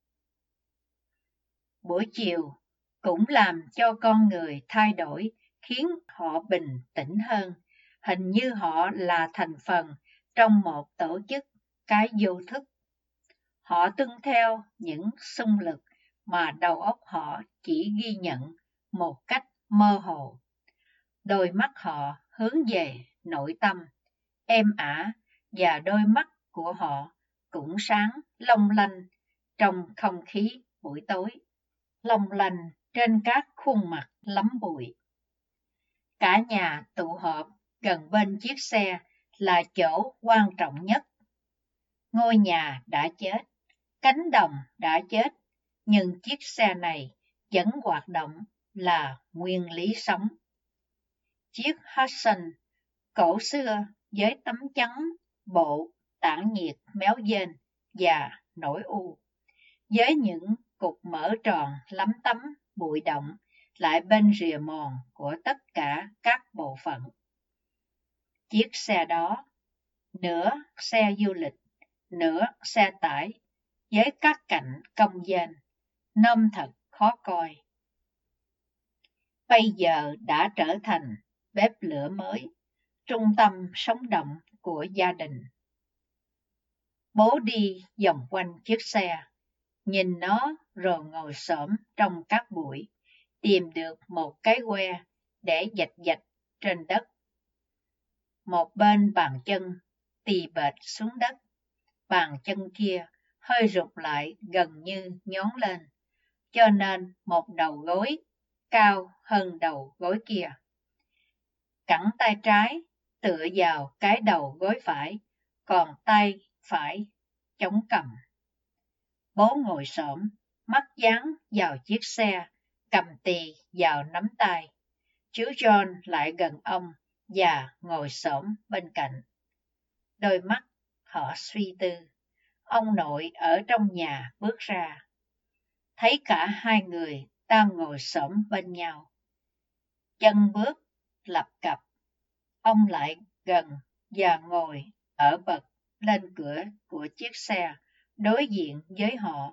Buổi chiều cũng làm cho con người thay đổi, khiến họ bình tĩnh hơn. Hình như họ là thành phần trong một tổ chức cái vô thức. Họ tuân theo những xung lực mà đầu óc họ chỉ ghi nhận một cách mơ hồ. Đôi mắt họ hướng về nội tâm, êm ả, và đôi mắt của họ cũng sáng long lanh trong không khí buổi tối, long lanh trên các khuôn mặt lắm bụi. Cả nhà tụ họp gần bên chiếc xe là chỗ quan trọng nhất. Ngôi nhà đã chết, cánh đồng đã chết, nhưng chiếc xe này vẫn hoạt động là nguyên lý sống. Chiếc Hudson cổ xưa với tấm chắn bộ tản nhiệt méo dên và nổi u, với những cục mỡ tròn lấm tấm bụi động lại bên rìa mòn của tất cả các bộ phận. Chiếc xe đó, nửa xe du lịch, nửa xe tải, với các cạnh cong vênh, nôm thật khó coi. Bây giờ đã trở thành bếp lửa mới, trung tâm sống động của gia đình. Bố đi vòng quanh chiếc xe, nhìn nó rồi ngồi xổm trong các bụi, tìm được một cái que để vạch trên đất. Một bên bàn chân tì bệt xuống đất, bàn chân kia hơi rụt lại gần như nhón lên, cho nên một đầu gối cao hơn đầu gối kia. Cẳng tay trái tựa vào cái đầu gối phải, còn tay phải chống cầm. Bố ngồi xổm, mắt dán vào chiếc xe, cầm tì vào nắm tay. Chú John lại gần ông và ngồi xổm bên cạnh. Đôi mắt họ suy tư. Ông nội ở trong nhà bước ra, thấy cả hai người đang ngồi xổm bên nhau. Chân bước lập cập, ông lại gần và ngồi ở bậc lên cửa của chiếc xe đối diện với họ.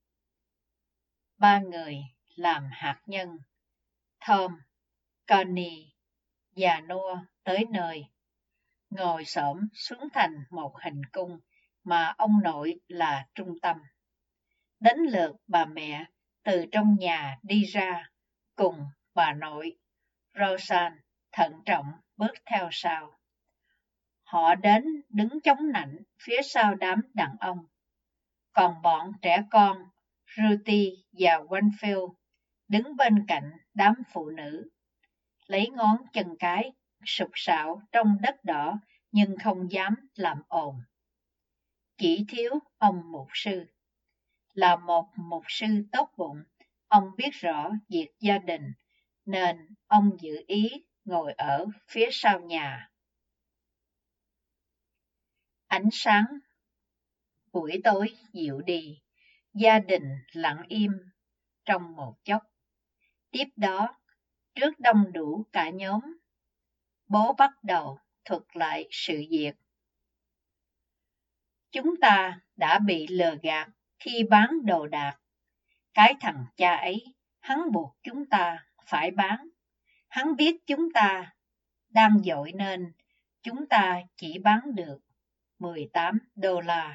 Ba người làm hạt nhân, Tom, Connie và Noah tới nơi, ngồi xổm xuống thành một hình cung mà ông nội là trung tâm. Đến lượt bà mẹ từ trong nhà đi ra, cùng bà nội, Roseanne, thận trọng bước theo sau. Họ đến đứng chống nạnh phía sau đám đàn ông. Còn bọn trẻ con, Ruthie và Winfield, đứng bên cạnh đám phụ nữ, lấy ngón chân cái sục sạo trong đất đỏ nhưng không dám làm ồn. Chỉ thiếu ông mục sư. Là một mục sư tốt bụng, ông biết rõ việc gia đình, nên ông dự ý ngồi ở phía sau nhà. Ánh sáng buổi tối dịu đi, gia đình lặng im trong một chốc. Tiếp đó, trước đông đủ cả nhóm, bố bắt đầu thuật lại sự việc. Chúng ta đã bị lừa gạt khi bán đồ đạc. Cái thằng cha ấy, hắn buộc chúng ta phải bán. Hắn biết chúng ta đang dội nên chúng ta chỉ bán được $18.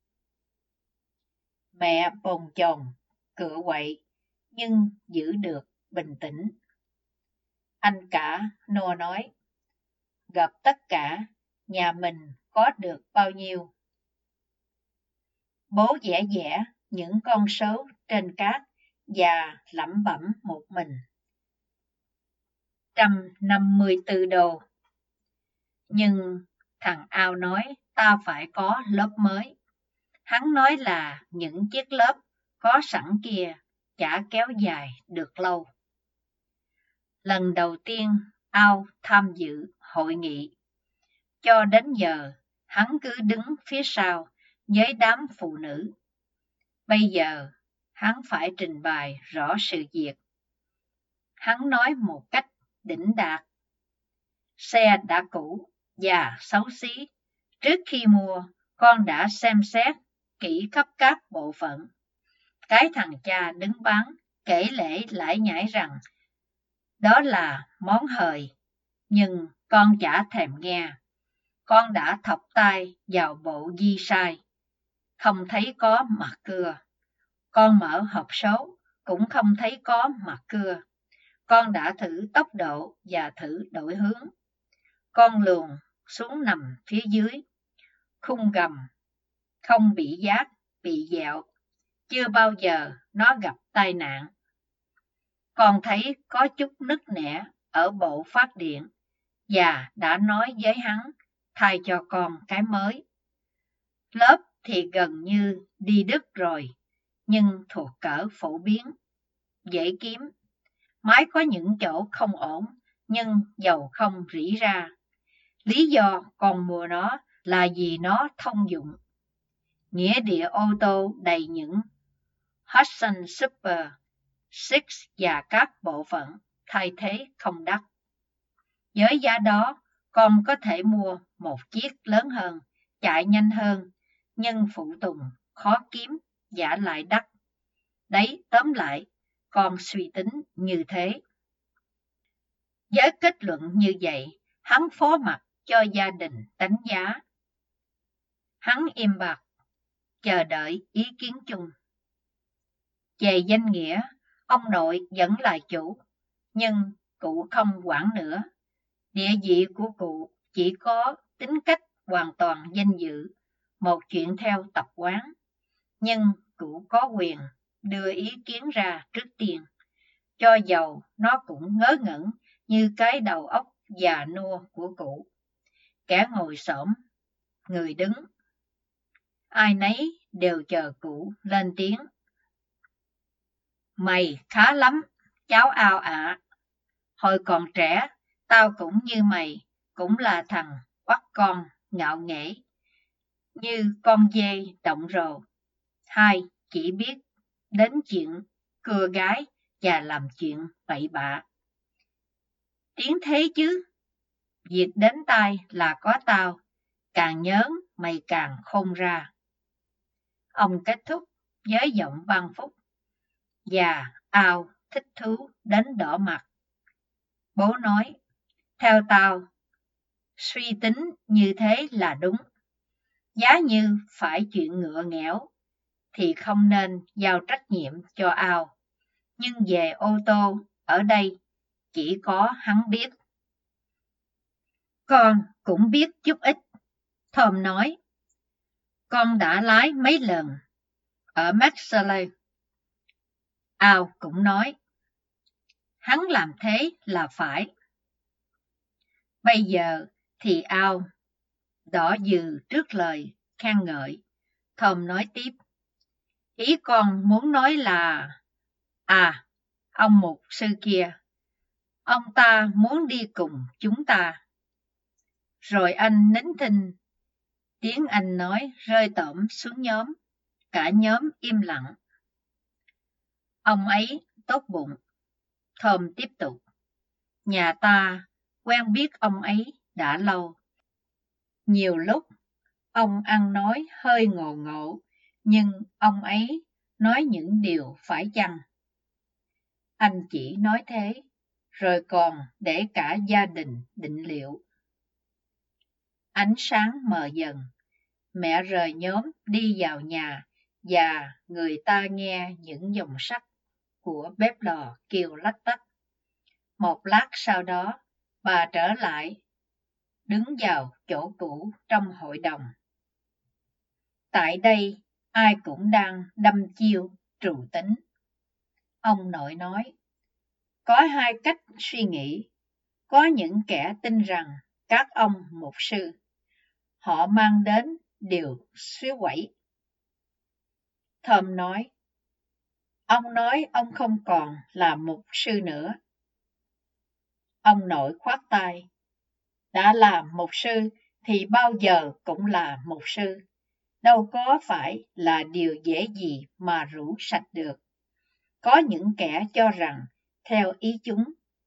Mẹ bồn chồn, cựa quậy, nhưng giữ được bình tĩnh. Anh cả Noah nói, gặp tất cả, nhà mình có được bao nhiêu? Bố vẽ những con số trên cát và lẩm bẩm một mình. $154. Nhưng thằng Ao nói ta phải có lớp mới. Hắn nói là những chiếc lớp có sẵn kia chả kéo dài được lâu. Lần đầu tiên Ao tham dự hội nghị. Cho đến giờ, hắn cứ đứng phía sau với đám phụ nữ. Bây giờ, hắn phải trình bày rõ sự việc. Hắn nói một cách đỉnh đạt. Xe đã cũ và xấu xí. Trước khi mua, con đã xem xét kỹ khắp các bộ phận. Cái thằng cha đứng bán kể lể lải nhải rằng đó là món hời, nhưng con chả thèm nghe. Con đã thọc tay vào bộ di sai, không thấy có mặt cưa. Con mở hộp số, cũng không thấy có mặt cưa. Con đã thử tốc độ và thử đổi hướng. Con luồn xuống nằm phía dưới. Khung gầm không bị giác, bị dẹo. Chưa bao giờ nó gặp tai nạn. Con thấy có chút nứt nẻ ở bộ phát điện và đã nói với hắn thay cho con cái mới. Lớp thì gần như đi đứt rồi, nhưng thuộc cỡ phổ biến, dễ kiếm. Máy có những chỗ không ổn, nhưng dầu không rỉ ra. Lý do con mua nó là vì nó thông dụng. Nghĩa địa ô tô đầy những Hudson Super 6 và các bộ phận thay thế không đắt. Với giá đó, con có thể mua một chiếc lớn hơn, chạy nhanh hơn, nhưng phụ tùng khó kiếm, và lại đắt. Đấy, tóm lại, con suy tính như thế. Với kết luận như vậy, hắn phó mặc cho gia đình đánh giá. Hắn im bặt, chờ đợi ý kiến chung. Về danh nghĩa, ông nội vẫn là chủ, nhưng cụ không quản nữa. Địa vị của cụ chỉ có tính cách hoàn toàn danh dự, một chuyện theo tập quán. Nhưng cụ có quyền đưa ý kiến ra trước tiên, cho dầu nó cũng ngớ ngẩn như cái đầu óc già nua của cụ. Kẻ ngồi xổm, người đứng. Ai nấy đều chờ cụ lên tiếng. Mày khá lắm, cháu ao ạ. Hồi còn trẻ, tao cũng như mày, cũng là thằng oắt con, ngạo nghễ. Như con dê động rồ. Hai, chỉ biết đến chuyện cưa gái và làm chuyện bậy bạ. Tiếng thế chứ, việc đến tai là có tao, càng nhớ mày càng khôn ra. Ông kết thúc với giọng văn phúc, và ao thích thú đến đỏ mặt. Bố nói, theo tao, suy tính như thế là đúng. Giá như phải chuyện ngựa nghẽo, thì không nên giao trách nhiệm cho ao. Nhưng về ô tô, ở đây, chỉ có hắn biết. Con cũng biết chút ít, Tom nói. Con đã lái mấy lần, ở Maxley. Ao cũng nói. Hắn làm thế là phải. Bây giờ thì Ao đỏ dừ trước lời khen ngợi. Tom nói tiếp. Ý con muốn nói là... ông mục sư kia. Ông ta muốn đi cùng chúng ta. Rồi anh nín thinh. Tiếng anh nói rơi tỏm xuống nhóm. Cả nhóm im lặng. Ông ấy tốt bụng. Tom tiếp tục. Nhà ta quen biết ông ấy đã lâu. Nhiều lúc, ông ăn nói hơi ngộ ngộ, nhưng ông ấy nói những điều phải chăng. Anh chỉ nói thế, rồi còn để cả gia đình định liệu. Ánh sáng mờ dần, mẹ rời nhóm đi vào nhà, và người ta nghe những dòng sắt của bếp lò kêu lách tách. Một lát sau đó, bà trở lại, đứng vào chỗ cũ trong hội đồng. Tại đây, ai cũng đang đâm chiêu, trù tính. Ông nội nói, có hai cách suy nghĩ. Có những kẻ tin rằng các ông mục sư, họ mang đến điều xứ quẩy. Tom nói, ông nói ông không còn là mục sư nữa. Ông nội khoát tay, đã là mục sư thì bao giờ cũng là mục sư. Đâu có phải là điều dễ gì mà rũ sạch được. Có những kẻ cho rằng, theo ý chúng,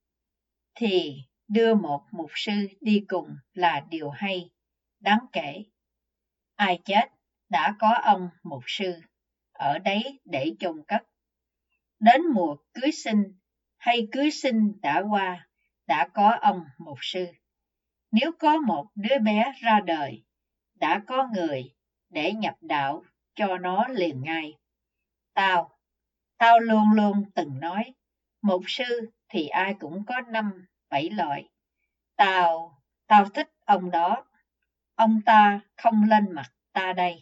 thì đưa một mục sư đi cùng là điều hay, đáng kể. Ai chết, đã có ông mục sư, ở đấy để chôn cất. Đến mùa cưới sinh, hay cưới sinh đã qua, đã có ông mục sư. Nếu có một đứa bé ra đời, đã có người để nhập đạo cho nó liền ngay. Tao luôn luôn từng nói, mục sư thì ai cũng có 5-7 loại. Tao thích ông đó. Ông ta không lên mặt ta đây.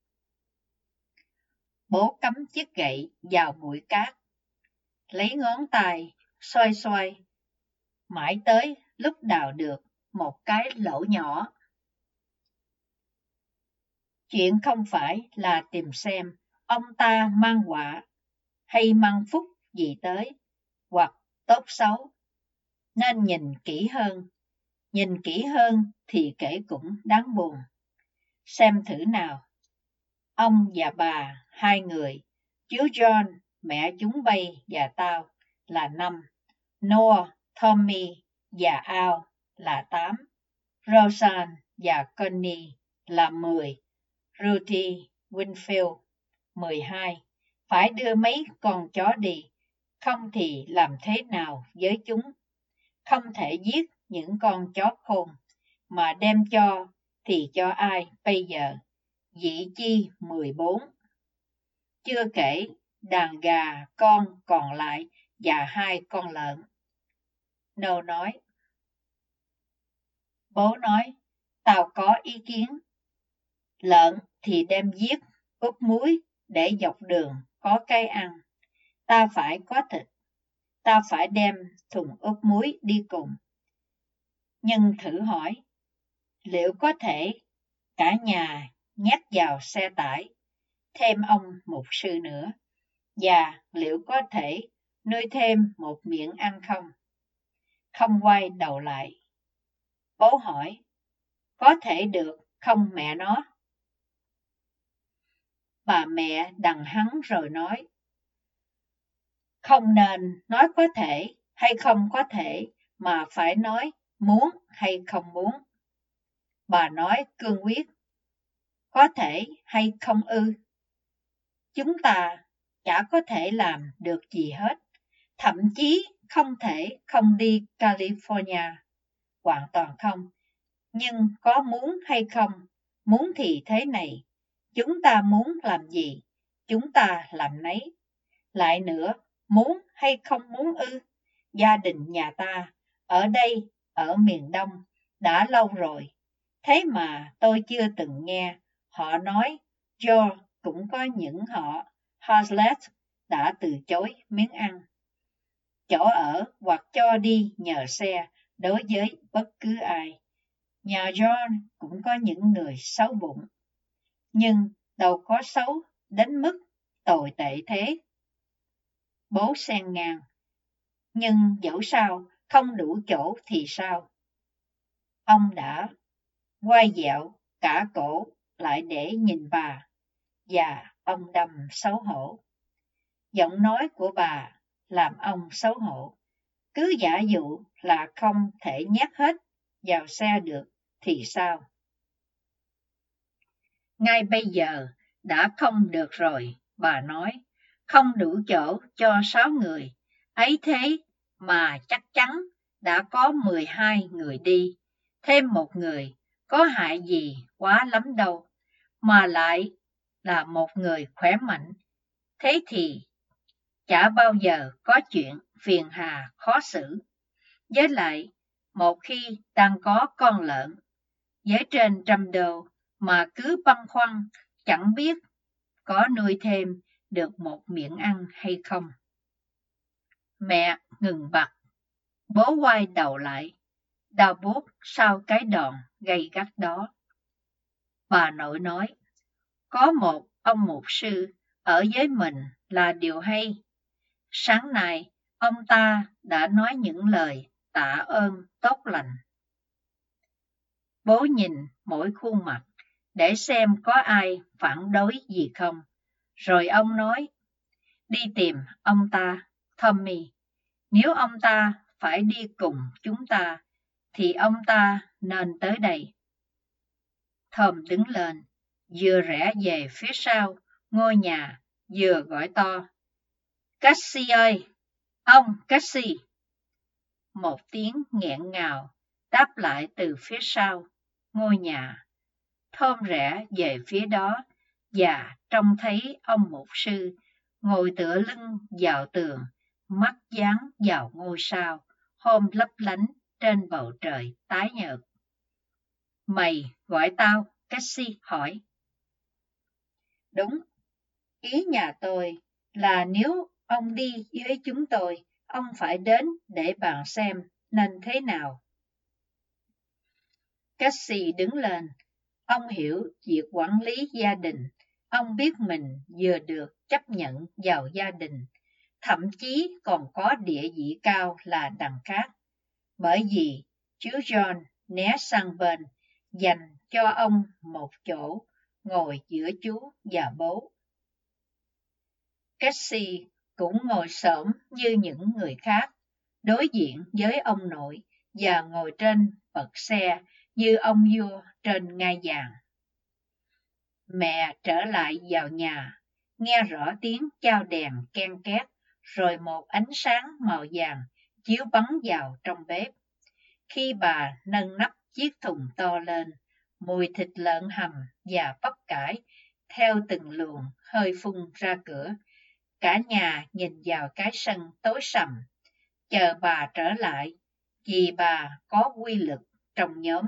Bố cắm chiếc gậy vào bụi cát, lấy ngón tay xoay xoay, mãi tới lúc đào được một cái lỗ nhỏ. Chuyện không phải là tìm xem ông ta mang họa hay mang phúc gì tới, hoặc tốt xấu, nên nhìn kỹ hơn thì kể cũng đáng buồn. Xem thử nào, ông và bà, hai người, chú John, mẹ chúng bay và tao là 5, Noah, Tommy và Al là 8, Roseanne và Connie là 10, Ruthie, Winfield 12. Phải đưa mấy con chó đi, không thì làm thế nào với chúng? Không thể giết những con chó khôn, mà đem cho thì cho ai bây giờ? Dị chi 14. Chưa kể đàn gà con còn lại và 2 con lợn. Nô nói. Bố nói, tao có ý kiến. Lợn thì đem giết, úp muối để dọc đường có cái ăn. Ta phải có thịt, ta phải đem thùng úp muối đi cùng. Nhưng thử hỏi, liệu có thể cả nhà nhét vào xe tải, thêm ông mục sư nữa, và liệu có thể nuôi thêm một miệng ăn không? Không quay đầu lại. Bố hỏi, có thể được không mẹ nó? Bà mẹ đằng hắn rồi nói, không nên nói có thể hay không có thể, mà phải nói muốn hay không muốn. Bà nói cương quyết, có thể hay không ư? Chúng ta chả có thể làm được gì hết, thậm chí không thể không đi California, hoàn toàn không. Nhưng có muốn hay không? Muốn thì thế này, chúng ta muốn làm gì, chúng ta làm nấy. Lại nữa, muốn hay không muốn ư? Gia đình nhà ta, ở đây, ở miền Đông, đã lâu rồi. Thế mà tôi chưa từng nghe họ nói Joe cũng có những họ Hazlitt đã từ chối miếng ăn, chỗ ở hoặc cho đi nhờ xe đối với bất cứ ai. Nhà John cũng có những người xấu bụng, nhưng đâu có xấu đến mức tồi tệ thế. Bố xen ngang, nhưng dẫu sao không đủ chỗ thì sao? Ông đã quay dẹo cả cổ lại để nhìn bà, và ông đâm xấu hổ. Giọng nói của bà làm ông xấu hổ. Cứ giả dụ là không thể nhét hết vào xe được thì sao? Ngay bây giờ đã không được rồi, bà nói. Không đủ chỗ cho 6 người. Ấy thế mà chắc chắn đã có 12 người đi. Thêm một người, có hại gì quá lắm đâu. Mà lại là một người khỏe mạnh. Thế thì chả bao giờ có chuyện phiền hà khó xử. Với lại, một khi đang có con lợn với trên $100 mà cứ băn khoăn chẳng biết có nuôi thêm được một miệng ăn hay không. Mẹ ngừng bặt, bố quay đầu lại, đau buốt sau cái đòn gay gắt đó. Bà nội nói, có một ông mục sư ở với mình là điều hay. Sáng nay, ông ta đã nói những lời tạ ơn tốt lành. Bố nhìn mỗi khuôn mặt để xem có ai phản đối gì không. Rồi ông nói, đi tìm ông ta, Tommy. Nếu ông ta phải đi cùng chúng ta, thì ông ta nên tới đây. Tom đứng lên, vừa rẽ về phía sau ngôi nhà, vừa gọi to, Cassie ơi! Ông Cassie! Một tiếng nghẹn ngào đáp lại từ phía sau ngôi nhà. Tom rẽ về phía đó và trông thấy ông mục sư ngồi tựa lưng vào tường, mắt dán vào ngôi sao hôm lấp lánh trên bầu trời tái nhợt. Mày gọi tao? Cassie hỏi. Đúng, ý nhà tôi là nếu ông đi với chúng tôi, ông phải đến để bàn xem nên thế nào? Cassie đứng lên. Ông hiểu việc quản lý gia đình. Ông biết mình vừa được chấp nhận vào gia đình, thậm chí còn có địa vị cao là đằng khác. Bởi vì chú John né sang bên, dành cho ông một chỗ ngồi giữa chú và bố. Cassie cũng ngồi xổm như những người khác, đối diện với ông nội và ngồi trên bậc xe như ông vua trên ngai vàng. Mẹ trở lại vào nhà, nghe rõ tiếng chao đèn ken két, rồi một ánh sáng màu vàng chiếu bắn vào trong bếp. Khi bà nâng nắp chiếc thùng to lên, mùi thịt lợn hầm và bắp cải theo từng luồng hơi phun ra cửa. Cả nhà nhìn vào cái sân tối sầm, chờ bà trở lại, vì bà có quy lực trong nhóm.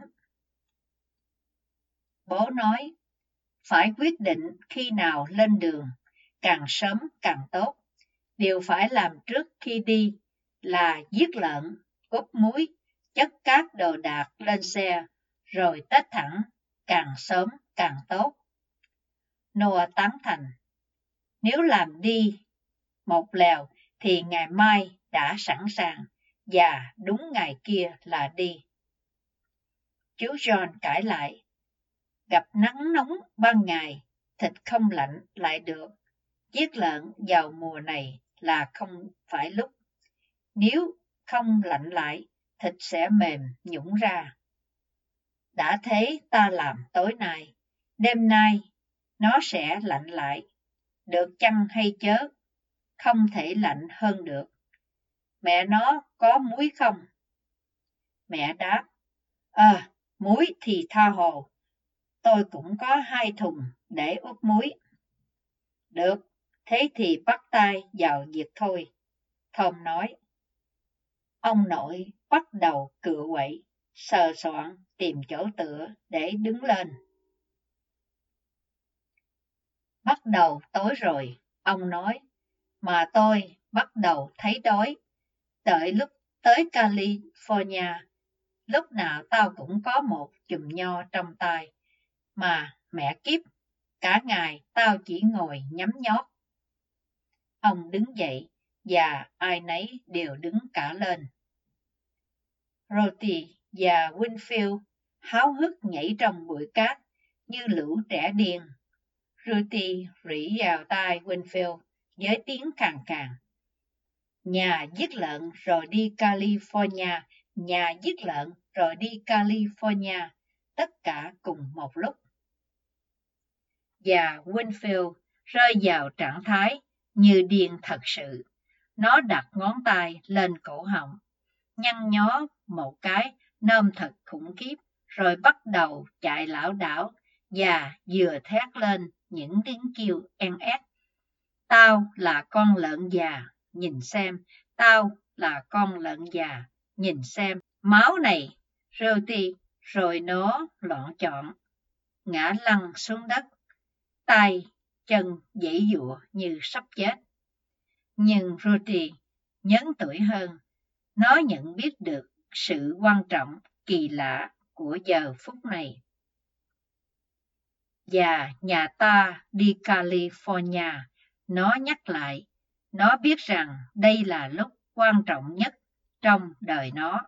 Bố nói, phải quyết định khi nào lên đường, càng sớm càng tốt. Điều phải làm trước khi đi là giết lợn, úp muối, chất các đồ đạc lên xe, rồi tết thẳng, càng sớm càng tốt. Noah tán thành, nếu làm đi một lèo thì ngày mai đã sẵn sàng, và đúng ngày kia là đi. Chú John cãi lại, gặp nắng nóng ban ngày, thịt không lạnh lại được. Giết lợn vào mùa này là không phải lúc. Nếu không lạnh lại, thịt sẽ mềm nhũn ra. Đã thế ta làm tối nay, đêm nay nó sẽ lạnh lại. Được chăng hay chớ? Không thể lạnh hơn được. Mẹ nó có muối không? Mẹ đáp, muối thì tha hồ. Tôi cũng có 2 thùng để úp muối. Được, thế thì bắt tay vào việc thôi. Tom nói. Ông nội bắt đầu cựa quậy, sờ soạn tìm chỗ tựa để đứng lên. Bắt đầu tối rồi, ông nói, mà tôi bắt đầu thấy đói. Đợi lúc tới California, lúc nào tao cũng có một chùm nho trong tay. Mà mẹ kiếp, cả ngày tao chỉ ngồi nhắm nhót. Ông đứng dậy và ai nấy đều đứng cả lên. Ruthie và Winfield háo hức nhảy trong bụi cát như lũ trẻ điên. Ruthie rỉ vào tai Winfield với tiếng khàn khàn. Nhà giết lợn rồi đi California, nhà giết lợn rồi đi California, tất cả cùng một lúc. Và Winfield rơi vào trạng thái như điên thật sự. Nó đặt ngón tay lên cổ họng, nhăn nhó một cái nôm thật khủng khiếp, rồi bắt đầu chạy lảo đảo và vừa thét lên những tiếng kêu en ét. Tao là con lợn già, nhìn xem, tao là con lợn già, nhìn xem, máu này, Ruthie, rồi nó loạn trọn, ngã lăn xuống đất, tay, chân giãy giụa như sắp chết. Nhưng Ruthie nhấn tuổi hơn, nó nhận biết được sự quan trọng kỳ lạ của giờ phút này. Và nhà ta đi California, nó nhắc lại, nó biết rằng đây là lúc quan trọng nhất trong đời nó.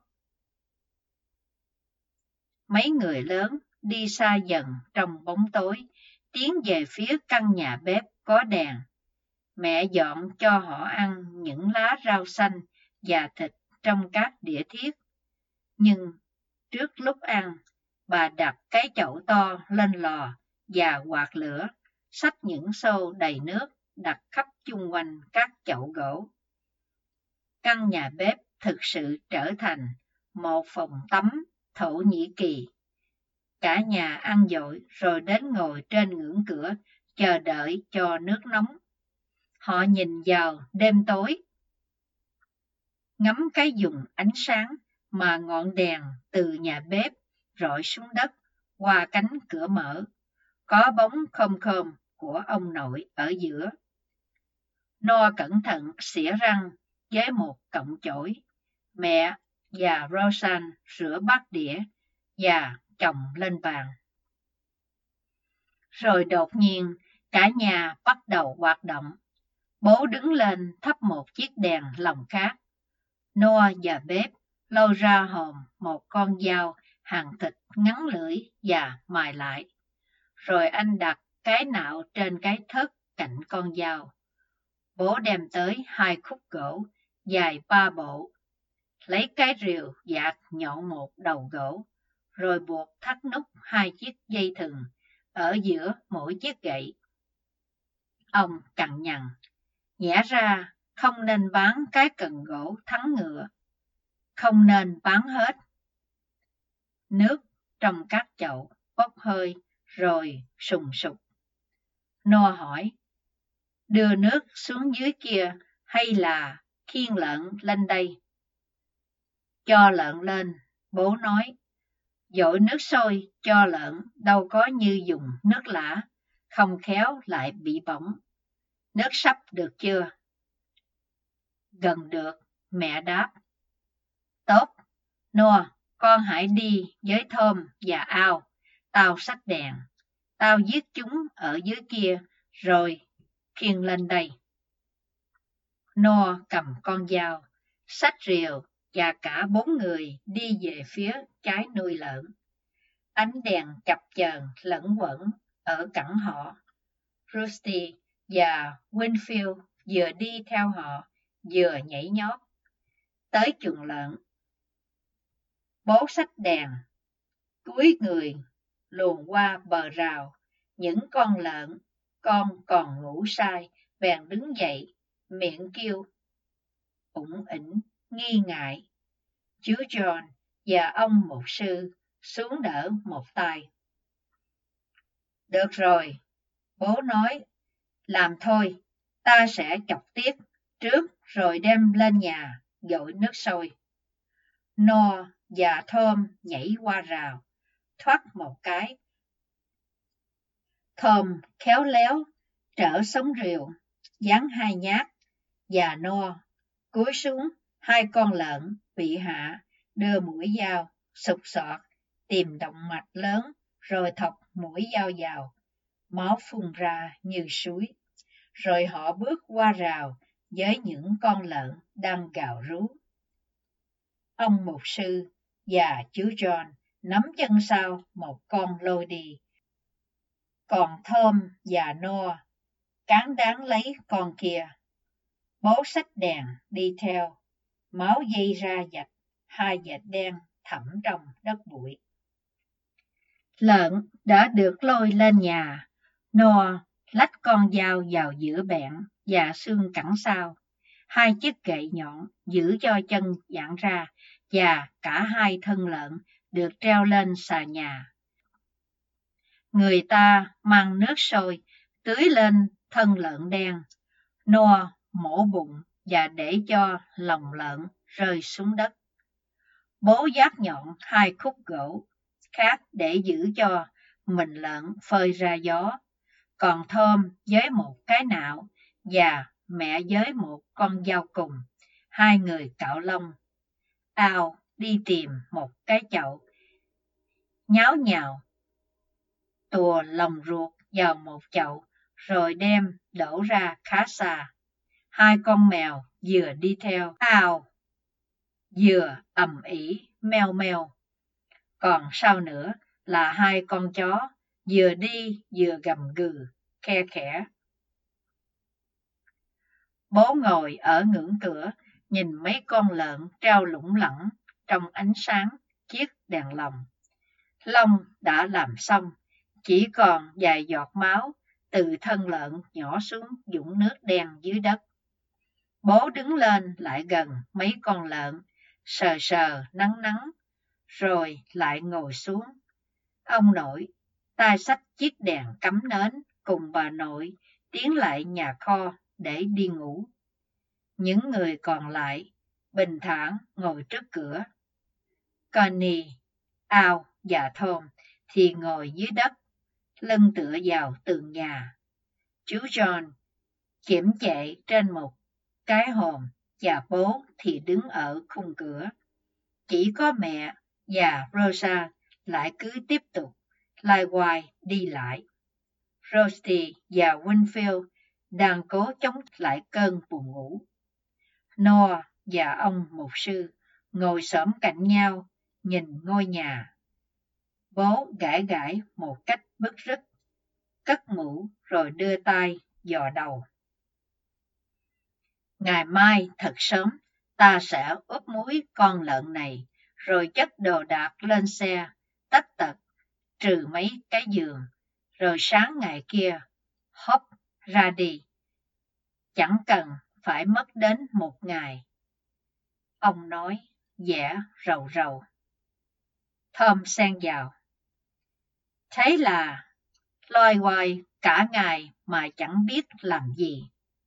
Mấy người lớn đi xa dần trong bóng tối, tiến về phía căn nhà bếp có đèn. Mẹ dọn cho họ ăn những lá rau xanh và thịt trong các đĩa thiếc. Nhưng trước lúc ăn, bà đặt cái chậu to lên lò và quạt lửa, xách những xô đầy nước đặt khắp chung quanh các chậu gỗ. Căn nhà bếp thực sự trở thành một phòng tắm Thổ Nhĩ Kỳ. Cả nhà ăn dội rồi đến ngồi trên ngưỡng cửa, chờ đợi cho nước nóng. Họ nhìn vào đêm tối, ngắm cái vùng ánh sáng mà ngọn đèn từ nhà bếp rọi xuống đất qua cánh cửa mở. Có bóng khom khom của ông nội ở giữa. Noah cẩn thận xỉa răng với một cọng chổi. Mẹ và Roseanne rửa bát đĩa và chồng lên bàn. Rồi đột nhiên, cả nhà bắt đầu hoạt động. Bố đứng lên thắp một chiếc đèn lồng khác. Noah và bếp lôi ra hòm một con dao hàn thịt ngắn lưỡi và mài lại. Rồi anh đặt cái nạo trên cái thớt cạnh con dao. Bố đem tới 2 khúc gỗ dài 3 bộ. Lấy cái rìu dạt nhọn một đầu gỗ, rồi buộc thắt nút 2 chiếc dây thừng ở giữa mỗi chiếc gậy. Ông cằn nhằn, nhẽ ra không nên bán cái cần gỗ thắng ngựa, không nên bán hết. Nước trong các chậu bốc hơi rồi sùng sục. Noah hỏi, đưa nước xuống dưới kia hay là khiêng lợn lên đây? Cho lợn lên, bố nói. Dội nước sôi cho lợn đâu có như dùng nước lã, không khéo lại bị bỏng. Nước sắp được chưa? Gần được, mẹ đáp. Tốt, Noah, con hãy đi với Thom và Ao, tao xách đèn. Tao giết chúng ở dưới kia, rồi khiêng lên đây. Noah cầm con dao, xách rìu và cả 4 người đi về phía trái nuôi lợn. Ánh đèn chập chờn lẫn quẩn ở cẳng họ. Rusty và Winfield vừa đi theo họ, vừa nhảy nhót. Tới chuồng lợn, bố xách đèn, cúi người luồn qua bờ rào. Những con lợn, con còn ngủ say, bèn đứng dậy, miệng kêu ủng ỉnh, nghi ngại. Chú John và ông mục sư xuống đỡ một tay. Được rồi, bố nói, làm thôi, ta sẽ chọc tiết trước rồi đem lên nhà dội nước sôi. Noah và Thom nhảy qua rào, thoát một cái. Thom khéo léo trở sống rìu, giáng 2 nhát, và Noah cúi xuống 2 con lợn bị hạ, đưa mũi dao sục sọt tìm động mạch lớn, rồi thọc mũi dao vào. Máu phun ra như suối. Rồi họ bước qua rào với những con lợn đang gào rú. Ông mục sư và chú John nắm chân sau một con lôi đi. Còn Thom và Noah cán đáng lấy con kia. Bố xách đèn đi theo, máu dây ra dạch 2 vệt đen thẳm trong đất bụi. Lợn đã được lôi lên nhà. Noah lách con dao vào giữa bẹn và xương cẳng sau. 2 chiếc gậy nhọn giữ cho chân giãn ra, và cả 2 thân lợn được treo lên xà nhà. Người ta mang nước sôi tưới lên thân lợn đen. Noah mổ bụng và để cho lòng lợn rơi xuống đất. Bố vác nhọn 2 khúc gỗ khác để giữ cho mình lợn phơi ra gió. Còn Thom với một cái nạo và mẹ với một con dao cùng. 2 người cạo lông. Ao đi tìm một cái chậu, nháo nhào tùa lòng ruột vào một chậu, rồi đem đổ ra khá xa. 2 con mèo vừa đi theo Ao, vừa ầm ĩ meo meo. Còn sau nữa là 2 con chó vừa đi vừa gầm gừ khe khẽ. Bố ngồi ở ngưỡng cửa, nhìn mấy con lợn treo lủng lẳng trong ánh sáng chiếc đèn lồng. Lông đã làm xong, chỉ còn vài giọt máu từ thân lợn nhỏ xuống vũng nước đen dưới đất. Bố đứng lên lại gần mấy con lợn, sờ sờ nắng nắng, rồi lại ngồi xuống. Ông nội, tay xách chiếc đèn cắm nến, cùng bà nội tiến lại nhà kho để đi ngủ. Những người còn lại bình thản ngồi trước cửa. Connie, Ao và Thom thì ngồi dưới đất, lưng tựa vào tường nhà. Chú John chiếm chệ trên một cái hòm, và bố thì đứng ở khung cửa. Chỉ có mẹ và Rosa lại cứ tiếp tục lai hoài đi lại. Rosie và Winfield đang cố chống lại cơn buồn ngủ. Noah và ông mục sư ngồi xổm cạnh nhau nhìn ngôi nhà. Bố gãi gãi một cách bứt rứt, cất mũ rồi đưa tay dò đầu. Ngày mai thật sớm, ta sẽ ướp muối con lợn này, rồi chất đồ đạc lên xe, tất tật, trừ mấy cái giường, rồi sáng ngày kia, hop ra đi. Chẳng cần phải mất đến một ngày. Ông nói, vẻ rầu rầu. Tom xen vào. Thế là loay hoay cả ngày mà chẳng biết làm gì.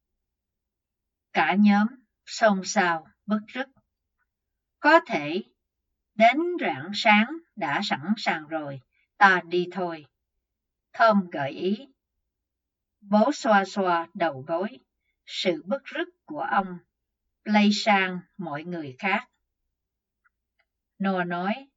Cả nhóm xôn xao bứt rứt. Có thể đến rạng sáng đã sẵn sàng rồi, ta đi thôi. Tom gợi ý. Bố xoa xoa đầu gối, sự bứt rứt của ông lây sang mọi người khác. Noah nói,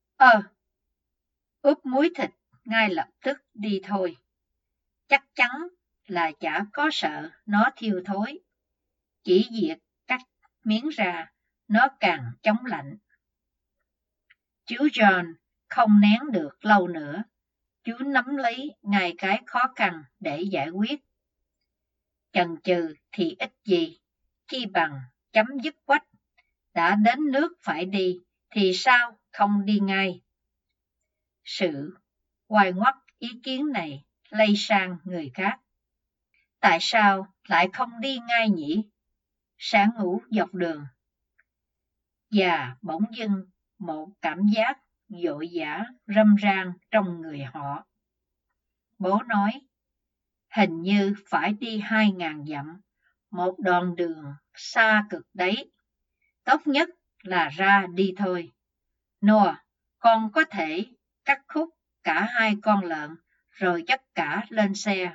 ướp muối thịt ngay lập tức đi thôi. Chắc chắn là chả có sợ nó thiêu thối. Chỉ việc cắt miếng ra, nó càng chống lạnh. Chú John không nén được lâu nữa. Chú nắm lấy ngay cái khó khăn để giải quyết. Chần chừ thì ít gì, chi bằng chấm dứt quách. Đã đến nước phải đi, thì sao không đi ngay? Sự oai ngoắt ý kiến này lây sang người khác. Tại sao lại không đi ngay nhỉ? Sáng ngủ dọc đường. Và bỗng dưng một cảm giác vội vã râm ran trong người họ. Bố nói, hình như phải đi 2.000 dặm, một đoạn đường xa cực đấy. Tốt nhất là ra đi thôi. Noah, con có thể cắt khúc cả 2 con lợn rồi chất cả lên xe.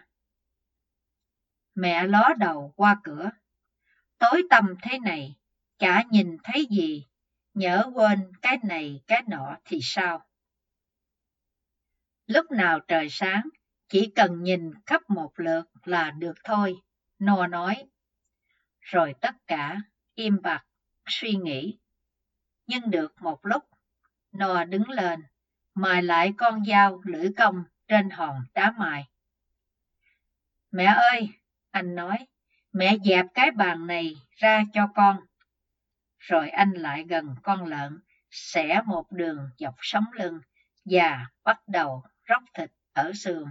Mẹ ló đầu qua cửa. Tối tăm thế này, chả nhìn thấy gì, nhỡ quên cái này cái nọ thì sao? Lúc nào trời sáng, chỉ cần nhìn khắp một lượt là được thôi, Noah nói. Rồi tất cả im bặt, suy nghĩ. Nhưng được một lúc, Noah đứng lên, mài lại con dao lưỡi công trên hòn đá mài. Mẹ ơi, anh nói, mẹ dẹp cái bàn này ra cho con. Rồi anh lại gần con lợn, xẻ một đường dọc sống lưng và bắt đầu róc thịt ở sườn.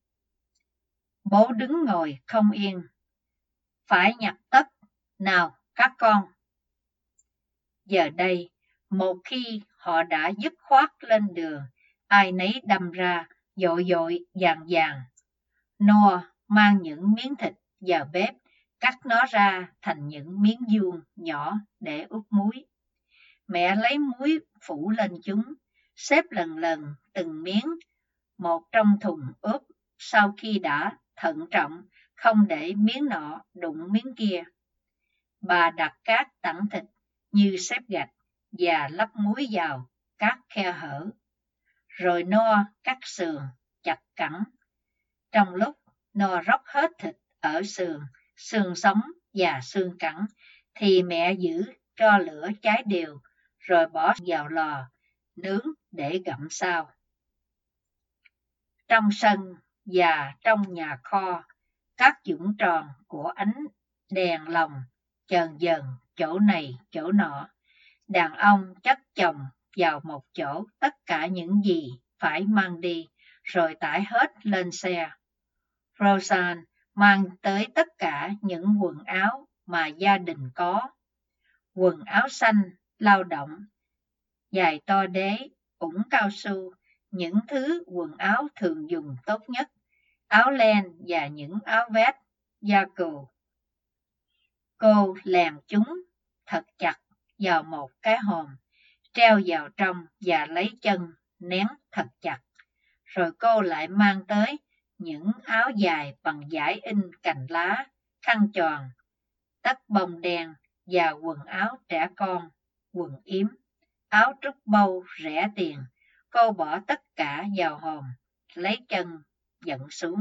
Bố đứng ngồi không yên. Phải nhặt tất, nào các con. Giờ đây, một khi họ đã dứt khoát lên đường, ai nấy đâm ra, dội dội, vàng vàng. Noah mang những miếng thịt vào bếp, cắt nó ra thành những miếng vuông nhỏ để ướp muối. Mẹ lấy muối phủ lên chúng, xếp lần lần từng miếng, một trong thùng ướp sau khi đã thận trọng, không để miếng nọ đụng miếng kia. Bà đặt các tảng thịt như xếp gạch và lấp muối vào các khe hở. Rồi Noah cắt sườn, chặt cẳng. Trong lúc Noah róc hết thịt ở sườn, xương sống và xương cẳng, thì mẹ giữ cho lửa cháy đều, rồi bỏ vào lò, nướng để gặm sau. Trong sân và trong nhà kho, các dũng tròn của ánh đèn lồng chờn dần chỗ này chỗ nọ. Đàn ông chất chồng vào một chỗ tất cả những gì phải mang đi, rồi tải hết lên xe. Roseanne mang tới tất cả những quần áo mà gia đình có. Quần áo xanh, lao động, giày to đế, ủng cao su, những thứ quần áo thường dùng tốt nhất, áo len và những áo vest da cừu. Cô làm chúng thật chặt vào một cái hòm, treo vào trong và lấy chân nén thật chặt. Rồi cô lại mang tới những áo dài bằng vải in cành lá, khăn tròn, tất bông đen và quần áo trẻ con, quần yếm. áo trúc bâu rẻ tiền, cô bỏ tất cả vào hòm, lấy chân dẫn xuống.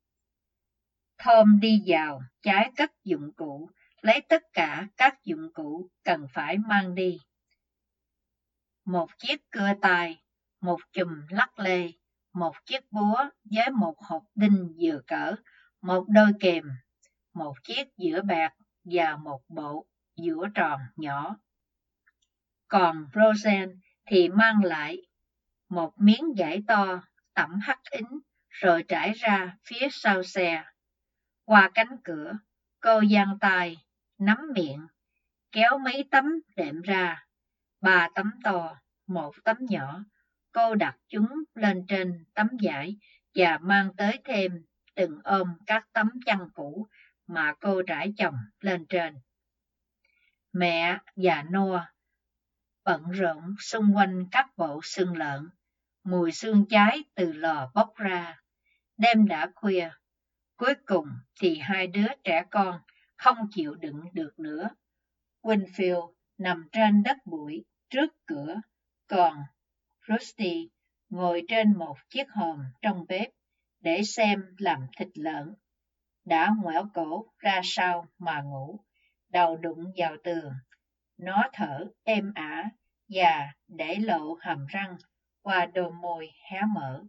Tom đi vào trái cất dụng cụ, lấy tất cả các dụng cụ cần phải mang đi. Một chiếc cưa tay, một chùm lắc lê, một chiếc búa với một hộp đinh vừa cỡ, một đôi kềm, một chiếc dĩa bạc và một bộ dũa tròn nhỏ. Còn Roseanne thì mang lại một miếng vải to, tẩm hắc ính, rồi trải ra phía sau xe. Qua cánh cửa, cô giang tay, nắm miệng, kéo mấy tấm đệm ra, 3 tấm to, 1 tấm nhỏ. Cô đặt chúng lên trên tấm vải và mang tới thêm từng ôm các tấm chăn cũ mà cô trải chồng lên trên. Mẹ và Noah bận rộn xung quanh các bộ xương lợn, mùi xương cháy từ lò bốc ra. Đêm đã khuya, cuối cùng thì hai đứa trẻ con không chịu đựng được nữa. Winfield nằm trên đất bụi trước cửa, còn Rusty ngồi trên một chiếc hòm trong bếp để xem làm thịt lợn. Đã ngoẻo cổ ra sau mà ngủ, đầu đụng vào tường. Nó thở êm ả và để lộ hàm răng qua đôi môi hé mở.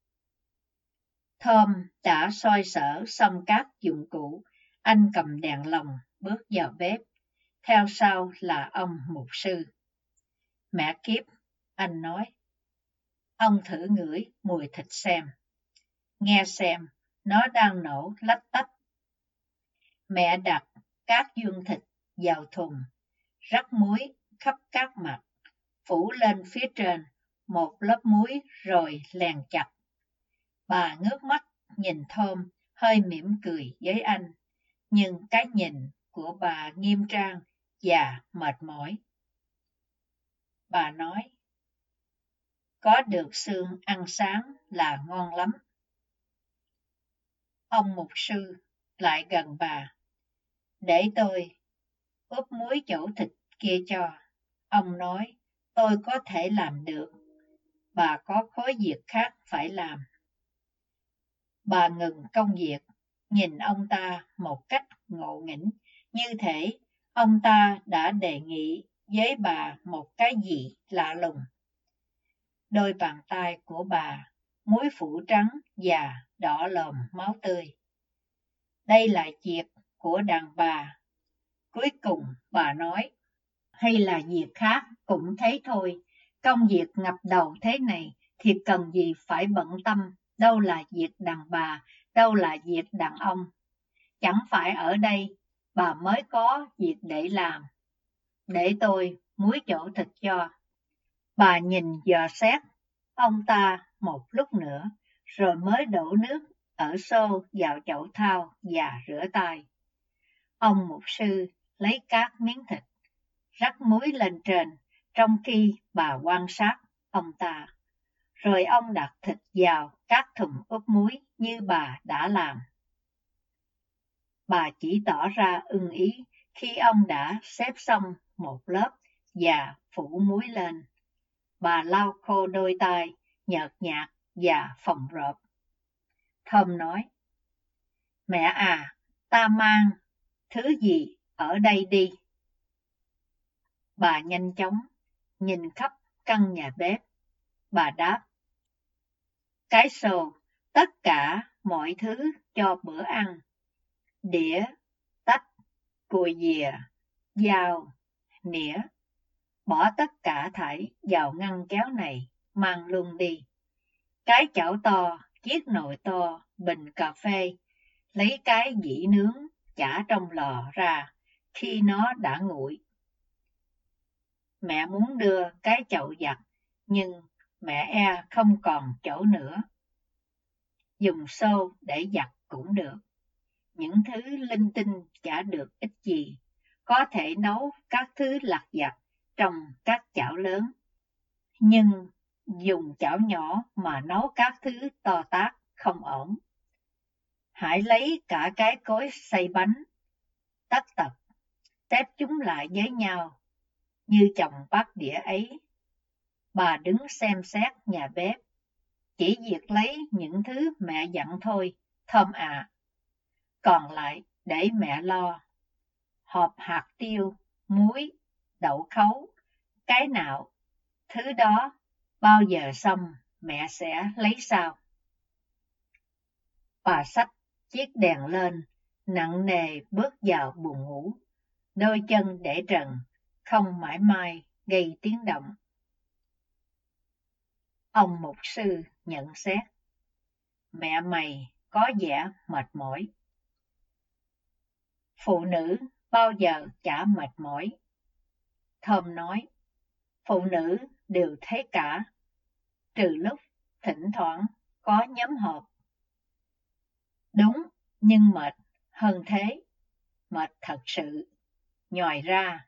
Tom đã soi sở xong các dụng cụ. Anh cầm đèn lồng bước vào bếp. Theo sau là ông mục sư. Mẹ kiếp, anh nói. Ông thử ngửi mùi thịt xem. Nghe xem, nó đang nổ lách tách. Mẹ đặt các dương thịt vào thùng, rắc muối khắp các mặt, phủ lên phía trên một lớp muối rồi lèn chặt. Bà ngước mắt nhìn Tom, hơi mỉm cười với anh, nhưng cái nhìn của bà nghiêm trang và mệt mỏi. Bà nói, có được xương ăn sáng là ngon lắm. Ông mục sư lại gần bà. Để tôi úp muối chỗ thịt kia cho. Ông nói, tôi có thể làm được. Bà có khối việc khác phải làm. Bà ngừng công việc, nhìn ông ta một cách ngộ nghĩnh, như thể ông ta đã đề nghị với bà một cái gì lạ lùng. Đôi bàn tay của bà, muối phủ trắng và đỏ lòm máu tươi. Đây là việc của đàn bà. Cuối cùng bà nói, hay là việc khác cũng thế thôi. Công việc ngập đầu thế này thì cần gì phải bận tâm. Đâu là việc đàn bà, đâu là việc đàn ông. Chẳng phải ở đây bà mới có việc để làm. Để tôi muối chỗ thịt cho. Bà nhìn dò xét ông ta một lúc nữa, rồi mới đổ nước ở xô vào chậu thau và rửa tay. Ông mục sư lấy các miếng thịt, rắc muối lên trên, trong khi bà quan sát ông ta. Rồi ông đặt thịt vào các thùng ướp muối như bà đã làm. Bà chỉ tỏ ra ưng ý khi ông đã xếp xong một lớp và phủ muối lên. Bà lau khô đôi tay, nhợt nhạt và phồng rộp. Tom nói, mẹ à, ta mang thứ gì ở đây đi. Bà nhanh chóng nhìn khắp căn nhà bếp. Bà đáp, cái xô, tất cả mọi thứ cho bữa ăn. Đĩa, tách, cùi dìa, dao, nĩa. Bỏ tất cả thảy vào ngăn kéo này, mang luôn đi. Cái chảo to, chiếc nồi to, bình cà phê, lấy cái dĩ nướng chả trong lò ra khi nó đã nguội. Mẹ muốn đưa cái chậu giặt, nhưng mẹ không còn chỗ nữa. Dùng xô để giặt cũng được. Những thứ linh tinh chả được ích gì. Có thể nấu các thứ lặt vặt trong các chảo lớn. Nhưng dùng chảo nhỏ mà nấu các thứ to tát không ổn. Hãy lấy cả cái cối xay bánh, tất tật, xếp chúng lại với nhau, như chồng bát đĩa ấy, Bà đứng xem xét nhà bếp. Chỉ việc lấy những thứ mẹ dặn thôi, Thơm à. Còn lại để mẹ lo. Hộp hạt tiêu, muối, đậu khấu, cái nào, thứ đó, bao giờ xong mẹ sẽ lấy sau. Bà xách chiếc đèn lên, nặng nề bước vào buồng ngủ, đôi chân để trần, không mãi mai gây tiếng động. Ông mục sư nhận xét, mẹ mày có vẻ mệt mỏi. Phụ nữ bao giờ chả mệt mỏi. Thơm nói, phụ nữ đều thế cả, trừ lúc thỉnh thoảng có nhóm họp. Đúng, nhưng mệt hơn thế, mệt thật sự, nhòi ra.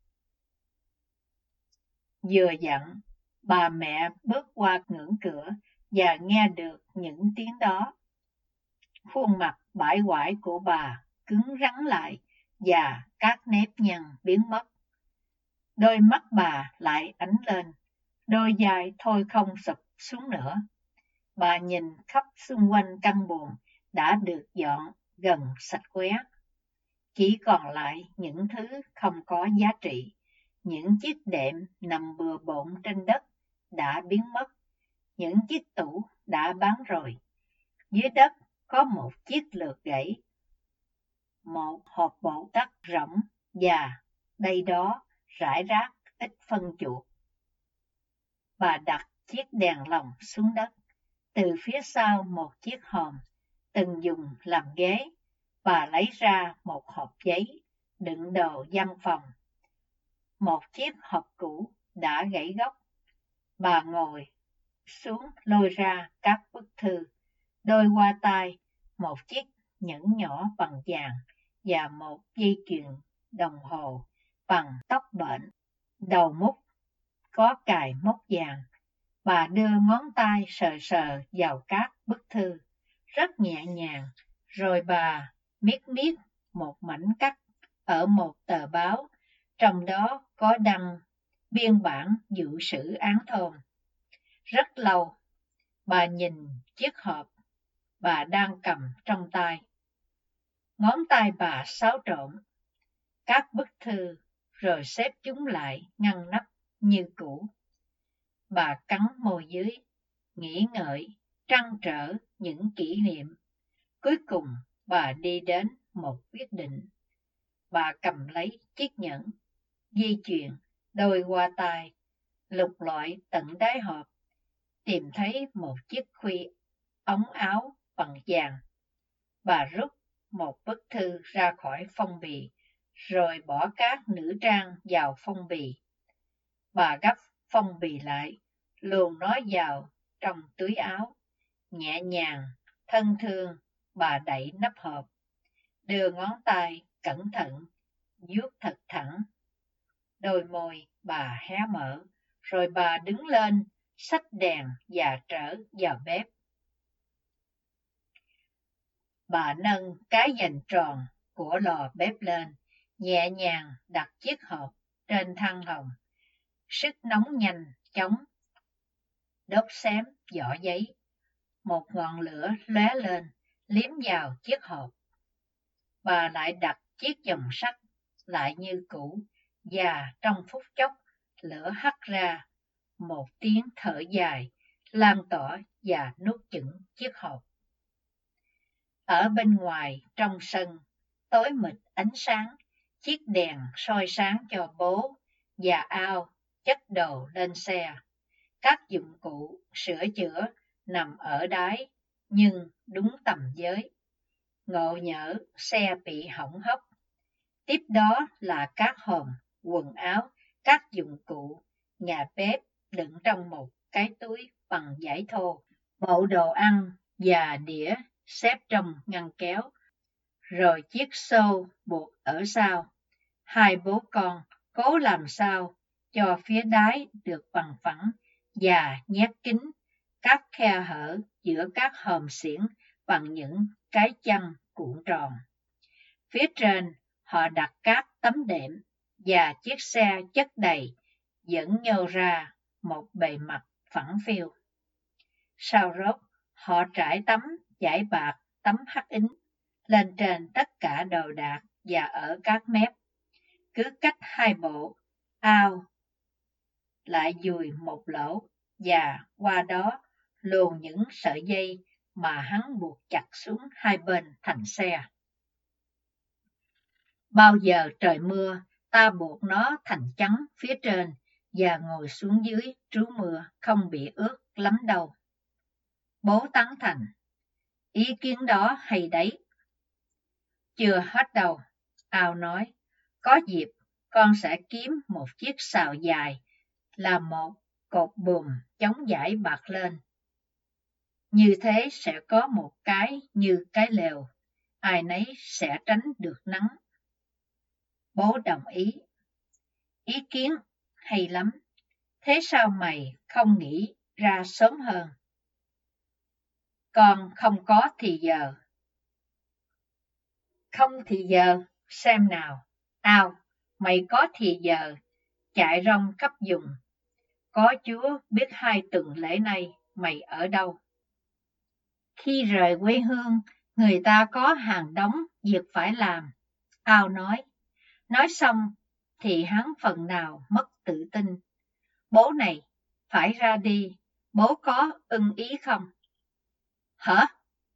Vừa dặn, bà mẹ bước qua ngưỡng cửa và nghe được những tiếng đó. Khuôn mặt bãi quải của bà cứng rắn lại và các nếp nhăn biến mất. Đôi mắt bà lại ánh lên, đôi vai thôi không sụp xuống nữa. Bà nhìn khắp xung quanh căn buồng đã được dọn gần sạch quét. Chỉ còn lại những thứ không có giá trị. Những chiếc đệm nằm bừa bộn trên đất đã biến mất. Những chiếc tủ đã bán rồi. Dưới đất có một chiếc lược gãy. Một hộp bột đất rỗng và đây đó rải rác ít phân chuột. Bà đặt chiếc đèn lồng xuống đất. Từ phía sau một chiếc hòm từng dùng làm ghế, bà lấy ra một hộp giấy đựng đồ văn phòng. Một chiếc hộp cũ đã gãy gốc. Bà ngồi xuống lôi ra các bức thư, đôi qua tai, một chiếc nhẫn nhỏ bằng vàng và một dây chuyền đồng hồ bằng tóc bệnh, đầu mút có cài móc vàng. Bà đưa ngón tay sờ sờ vào các bức thư, rất nhẹ nhàng, rồi bà miết miết một mảnh cắt ở một tờ báo, trong đó có đăng biên bản vụ xử án Thơm. Rất lâu, bà nhìn chiếc hộp bà đang cầm trong tay. Ngón tay bà xáo trộn các bức thư rồi xếp chúng lại ngăn nắp như cũ. Bà cắn môi dưới, nghĩ ngợi, trăn trở những kỷ niệm. Cuối cùng bà đi đến một quyết định. Bà cầm lấy chiếc nhẫn, dây chuyền, đôi qua tai, lục lọi tận đáy hộp, tìm thấy một chiếc khuy ống áo bằng vàng. Bà rút một bức thư ra khỏi phong bì, rồi bỏ các nữ trang vào phong bì. Bà gấp phong bì lại, luồn nó vào trong túi áo. Nhẹ nhàng, thân thương, bà đẩy nắp hộp, đưa ngón tay cẩn thận, vuốt thật thẳng. Đôi môi bà hé mở, rồi bà đứng lên, xách đèn và trở vào bếp. Bà nâng cái dành tròn của lò bếp lên, nhẹ nhàng đặt chiếc hộp trên than hồng. Sức nóng nhanh chóng đốt xém vỏ giấy. Một ngọn lửa lóe lên, liếm vào chiếc hộp. Bà lại đặt chiếc vòng sắt lại như cũ, và trong phút chốc lửa hắt ra, một tiếng thở dài, lan tỏa và nuốt chửng chiếc hộp. Ở bên ngoài trong sân, tối mịt ánh sáng, chiếc đèn soi sáng cho bố và ao chất đồ lên xe. Các dụng cụ sửa chữa nằm ở đáy, nhưng đúng tầm giới. Ngộ nhỡ xe bị hỏng hóc. Tiếp đó là các hòm, quần áo, các dụng cụ, nhà bếp đựng trong một cái túi bằng vải thô, bộ đồ ăn và đĩa xếp trong ngăn kéo, rồi chiếc xô buộc ở sau. Hai bố con cố làm sao cho phía đáy được bằng phẳng và nhét kín các khe hở giữa các hòm xiển bằng những cái chăn cuộn tròn. Phía trên họ đặt các tấm đệm và chiếc xe chất đầy dẫn nhô ra một bề mặt phẳng phiu. Sau rốt, họ trải tấm vải bạc, tấm hắc ính lên trên tất cả đồ đạc và ở các mép. Cứ cách 2 bộ, ao lại dùi một lỗ và qua đó luồn những sợi dây mà hắn buộc chặt xuống hai bên thành xe. Bao giờ trời mưa, ta buộc nó thành chắn phía trên và ngồi xuống dưới trú mưa, không bị ướt lắm đâu. Bố tán thành, ý kiến đó hay đấy. Chưa hết đâu, Ao nói, có dịp con sẽ kiếm một chiếc sào dài, làm một cột buồm chống dải bạc lên. Như thế sẽ có một cái như cái lều, ai nấy sẽ tránh được nắng. Bố đồng ý. Ý kiến hay lắm, thế sao mày không nghĩ ra sớm hơn? Con không có thì giờ. Không thì giờ, xem nào. Ao, mày có thì giờ, chạy rong khắp vùng. Có Chúa biết 2 tuần lễ nay mày ở đâu. Khi rời quê hương, người ta có hàng đống việc phải làm. Ao nói. Nói xong thì hắn phần nào mất tự tin. Bố này, phải ra đi, bố có ưng ý không? Hả?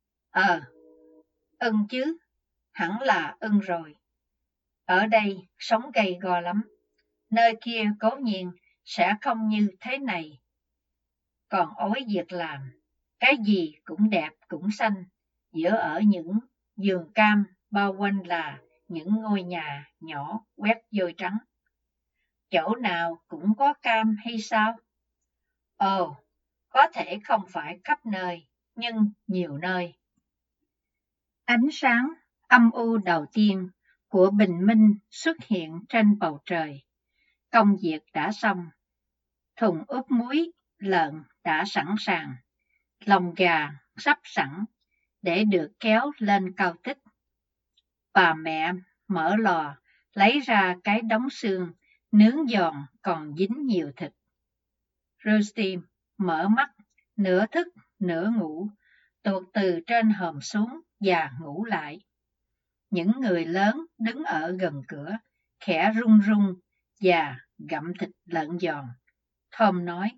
Ưng chứ, hẳn là ưng rồi. Ở đây sống gay go lắm, nơi kia cố nhiên sẽ không như thế này. Còn ối việc làm, cái gì cũng đẹp cũng xanh, giữa ở những vườn cam bao quanh là những ngôi nhà nhỏ quét vôi trắng. Chỗ nào cũng có cam hay sao? Ồ, có thể không phải khắp nơi, nhưng nhiều nơi. Ánh sáng âm u đầu tiên của bình minh xuất hiện trên bầu trời. Công việc đã xong. Thùng ướp muối lợn đã sẵn sàng. Lòng gà sắp sẵn để được kéo lên cao tích. Bà mẹ mở lò lấy ra cái đống xương nướng giòn còn dính nhiều thịt. Rusty mở mắt, nửa thức nửa ngủ, tuột từ trên hòm xuống và ngủ lại. Những người lớn đứng ở gần cửa, khẽ run run và gặm thịt lợn giòn. Tom nói,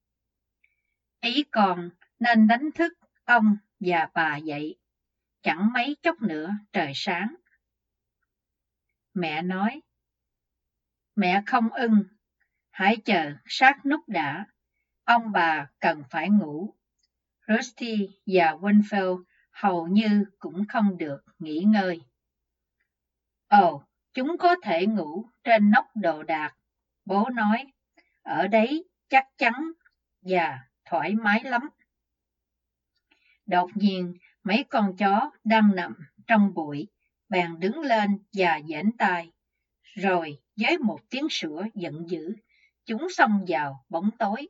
ý con nên đánh thức ông và bà dậy, chẳng mấy chốc nữa trời sáng. Mẹ nói, mẹ không ưng, hãy chờ sát nút đã, ông bà cần phải ngủ. Rusty và Winfield hầu như cũng không được nghỉ ngơi. Ồ, chúng có thể ngủ trên nóc đồ đạc, bố nói, ở đấy chắc chắn và thoải mái lắm. Đột nhiên, mấy con chó đang nằm trong bụi, bèn đứng lên và giãy tai. Rồi, với một tiếng sủa giận dữ, chúng xông vào bóng tối.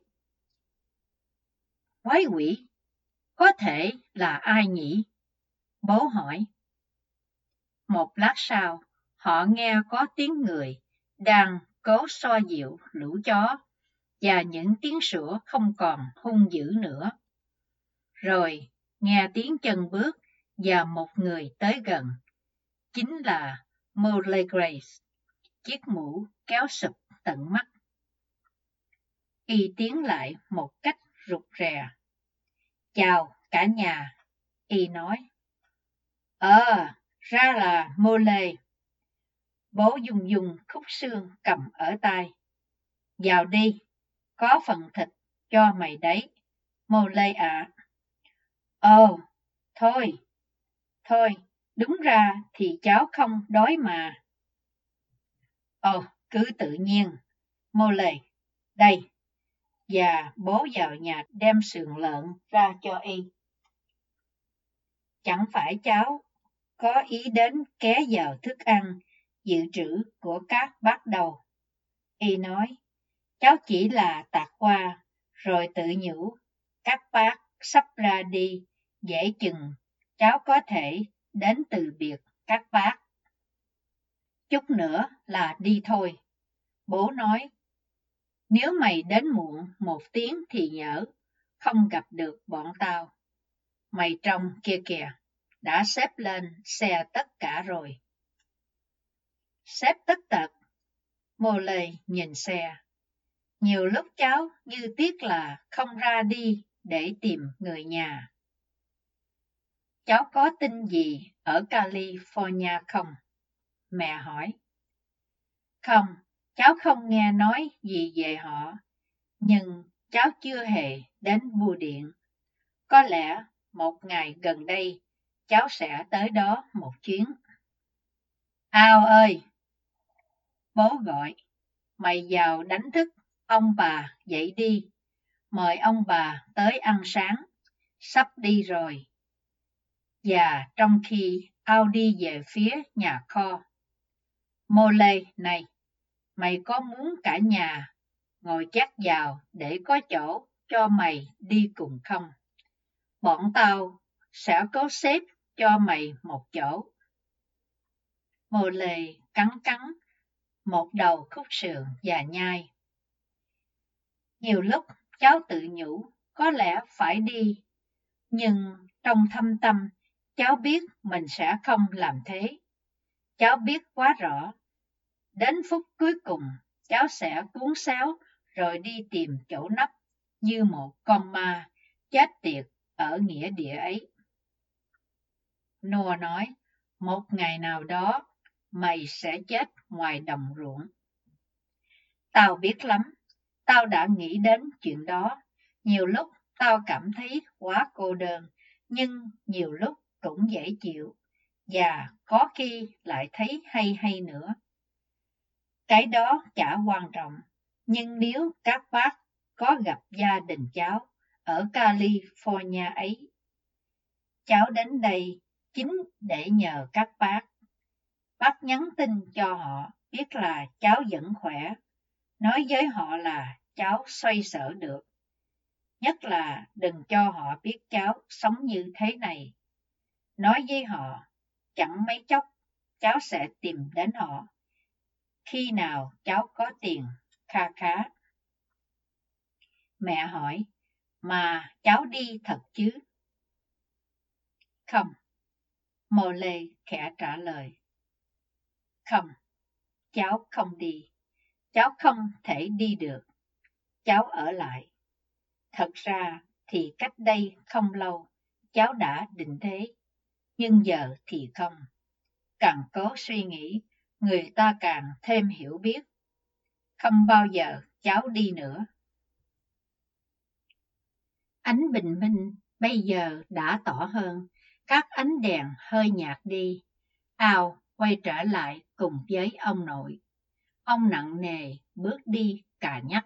Quái quỷ, có thể là ai nhỉ? Bố hỏi. Một lát sau, họ nghe có tiếng người đang cố xoa dịu lũ chó và những tiếng sủa không còn hung dữ nữa. Rồi nghe tiếng chân bước và một người tới gần. Chính là Molly Grace, chiếc mũ kéo sụp tận mắt. Y tiến lại một cách rụt rè. Chào cả nhà, Y nói. Ra là Molly. Bố dùng khúc xương cầm ở tay. Vào đi, có phần thịt cho mày đấy, Molly ạ. Thôi, đúng ra thì cháu không đói mà. Cứ tự nhiên, Molly, đây. Và bố vào nhà đem sườn lợn ra cho Y. Chẳng phải cháu có ý đến ké giờ thức ăn dự trữ của các bác đâu. Y nói, cháu chỉ là tạt qua, rồi tự nhủ, các bác sắp ra đi, dễ chừng cháu có thể đến từ biệt các bác. Chút nữa là đi thôi, bố nói. Nếu mày đến muộn 1 tiếng thì nhỡ, không gặp được bọn tao. Mày trông kia kìa, đã xếp lên xe tất cả rồi. Xếp tất tật. Molly nhìn xe. Nhiều lúc cháu như tiếc là không ra đi để tìm người nhà. Cháu có tin gì ở California không? Mẹ hỏi. Không, cháu không nghe nói gì về họ, nhưng cháu chưa hề đến bưu điện. Có lẽ một ngày gần đây, cháu sẽ tới đó một chuyến. Ao ơi! Bố gọi, mày vào đánh thức ông bà dậy đi. Mời ông bà tới ăn sáng, sắp đi rồi. Và trong khi Ao đi về phía nhà kho, Molly này, mày có muốn cả nhà ngồi chát vào để có chỗ cho mày đi cùng không? Bọn tao sẽ có xếp cho mày một chỗ. Molly cắn một đầu khúc sườn và nhai. Nhiều lúc cháu tự nhủ có lẽ phải đi, nhưng trong thâm tâm cháu biết mình sẽ không làm thế. Cháu biết quá rõ, đến phút cuối cùng cháu sẽ cuốn xéo rồi đi tìm chỗ nấp như một con ma chết tiệt ở nghĩa địa ấy. Noah nói, một ngày nào đó mày sẽ chết ngoài đồng ruộng. Tao biết lắm, tao đã nghĩ đến chuyện đó. Nhiều lúc tao cảm thấy quá cô đơn, nhưng nhiều lúc cũng dễ chịu, và có khi lại thấy hay nữa. Cái đó chả quan trọng, nhưng nếu các bác có gặp gia đình cháu ở California ấy, cháu đến đây chính để nhờ các bác. Bác nhắn tin cho họ biết là cháu vẫn khỏe, nói với họ là cháu xoay sở được. Nhất là đừng cho họ biết cháu sống như thế này. Nói với họ, chẳng mấy chốc cháu sẽ tìm đến họ. Khi nào cháu có tiền kha khá. Mẹ hỏi, mà cháu đi thật chứ? Không. Molly khẽ trả lời. Không, cháu không đi. Cháu không thể đi được. Cháu ở lại. Thật ra thì cách đây không lâu, cháu đã định thế. Nhưng giờ thì không. Càng cố suy nghĩ, người ta càng thêm hiểu biết. Không bao giờ cháu đi nữa. Ánh bình minh bây giờ đã tỏ hơn, các ánh đèn hơi nhạt đi. Ao quay trở lại cùng với ông nội. Ông nặng nề bước đi cà nhắc.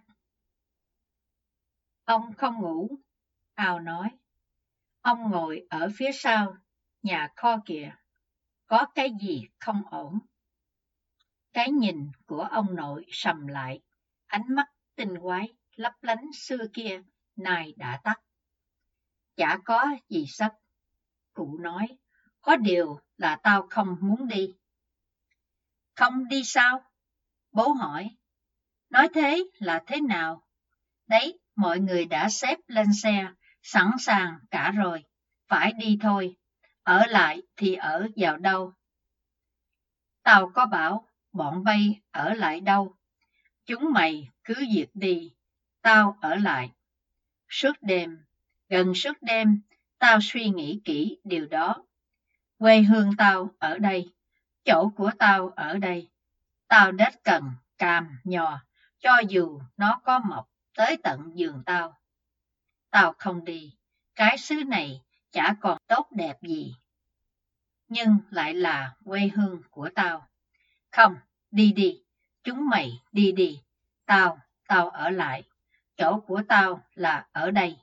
Ông không ngủ, Ao nói. Ông ngồi ở phía sau, nhà kho kìa. Có cái gì không ổn? Cái nhìn của ông nội sầm lại, ánh mắt tinh quái, lấp lánh xưa kia, nay đã tắt. Chả có gì sắp. Cụ nói, có điều là tao không muốn đi. Không đi sao? Bố hỏi. Nói thế là thế nào? Đấy, mọi người đã xếp lên xe, sẵn sàng cả rồi. Phải đi thôi. Ở lại thì ở vào đâu? Tao có bảo bọn bay ở lại đâu. Chúng mày cứ việc đi. Tao ở lại. Suốt đêm, gần suốt đêm, tao suy nghĩ kỹ điều đó. Quê hương tao ở đây. Chỗ của tao ở đây. Tao đếch cần cam, nho, cho dù nó có mọc tới tận giường tao. Tao không đi, cái xứ này chả còn tốt đẹp gì. Nhưng lại là quê hương của tao. Không, đi đi, chúng mày đi đi. Tao ở lại, chỗ của tao là ở đây.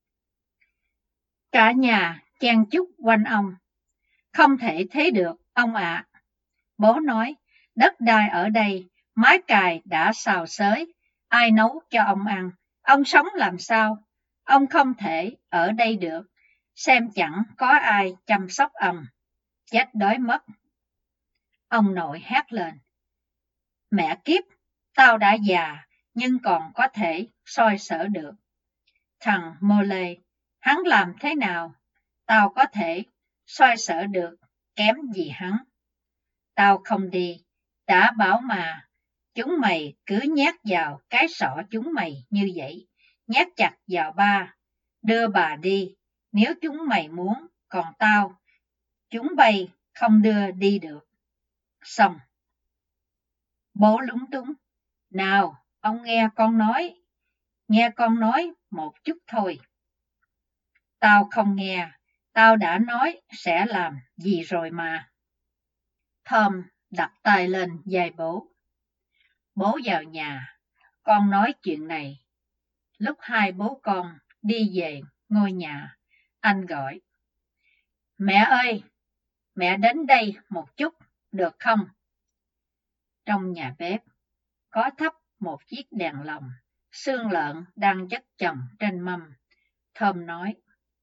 Cả nhà chen chúc quanh ông. Không thể thế được, ông ạ. Bố nói, đất đai ở đây, mái cài đã xào xới, ai nấu cho ông ăn, ông sống làm sao? Ông không thể ở đây được, xem chẳng có ai chăm sóc ông, chết đói mất. Ông nội hét lên, mẹ kiếp, tao đã già, nhưng còn có thể soi sở được. Thằng Mole, hắn làm thế nào? Tao có thể soi sở được, kém gì hắn. Tao không đi, đã bảo mà, chúng mày cứ nhét vào cái sọ chúng mày như vậy, nhét chặt vào ba, đưa bà đi, nếu chúng mày muốn, còn tao, chúng bay không đưa đi được. Xong. Bố lúng túng. Nào, ông nghe con nói một chút thôi. Tao không nghe, tao đã nói sẽ làm gì rồi mà. Tom đặt tay lên vai bố. Bố vào nhà, con nói chuyện này. Lúc hai bố con đi về ngôi nhà, anh gọi. Mẹ ơi, mẹ đến đây một chút, được không? Trong nhà bếp, có thắp một chiếc đèn lồng, xương lợn đang chất chồng trên mâm. Thơm nói.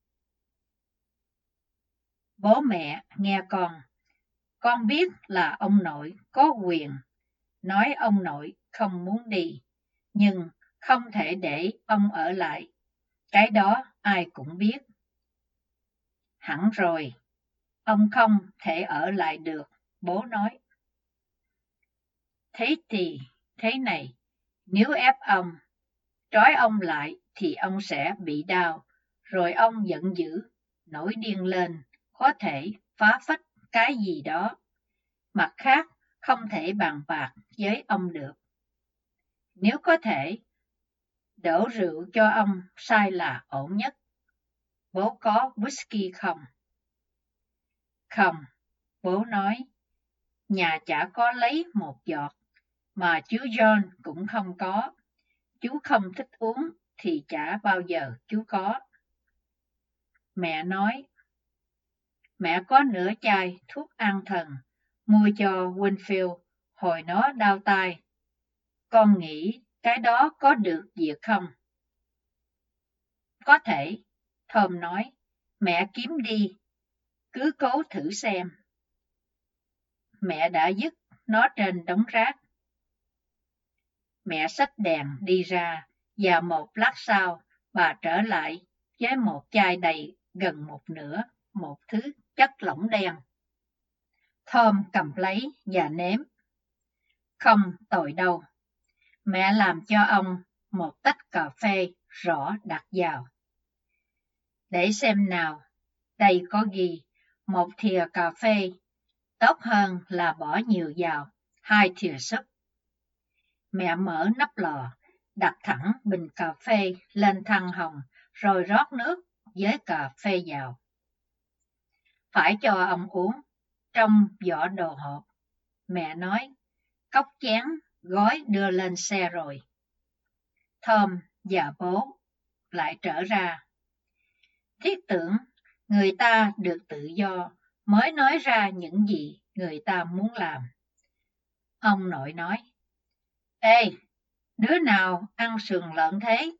Bố mẹ nghe con biết là ông nội có quyền, nói ông nội không muốn đi, nhưng không thể để ông ở lại, cái đó ai cũng biết. Hẳn rồi, ông không thể ở lại được, bố nói. Thế thì, thế này, nếu ép ông, trói ông lại thì ông sẽ bị đau, rồi ông giận dữ, nổi điên lên, có thể phá phách cái gì đó. Mặt khác, không thể bàn bạc với ông được. Nếu có thể, đổ rượu cho ông say là ổn nhất. Bố có whisky không? Không, bố nói. Nhà chả có lấy một giọt, mà chú John cũng không có. Chú không thích uống thì chả bao giờ chú có. Mẹ nói. Mẹ có nửa chai thuốc an thần, mua cho Winfield hồi nó đau tai. Con nghĩ cái đó có được việc không? Có thể, Tom nói. Mẹ kiếm đi, cứ cố thử xem. Mẹ đã dứt nó trên đống rác. Mẹ xách đèn đi ra, và một lát sau, bà trở lại với một chai đầy gần một nửa, một thứ chất lỏng đen. Tom cầm lấy và nếm. Không tồi đâu. Mẹ làm cho ông một tách cà phê rõ đặt vào. Để xem nào, đây có ghi, một thìa cà phê, tốt hơn là bỏ nhiều vào, 2 thìa súp. Mẹ mở nắp lò, đặt thẳng bình cà phê lên than hồng, rồi rót nước với cà phê vào. Phải cho ông uống, trong vỏ đồ hộp. Mẹ nói, cốc chén, gói đưa lên xe rồi. Tom và bố lại trở ra. Thiết tưởng, người ta được tự do mới nói ra những gì người ta muốn làm. Ông nội nói, ê, đứa nào ăn sườn lợn thế?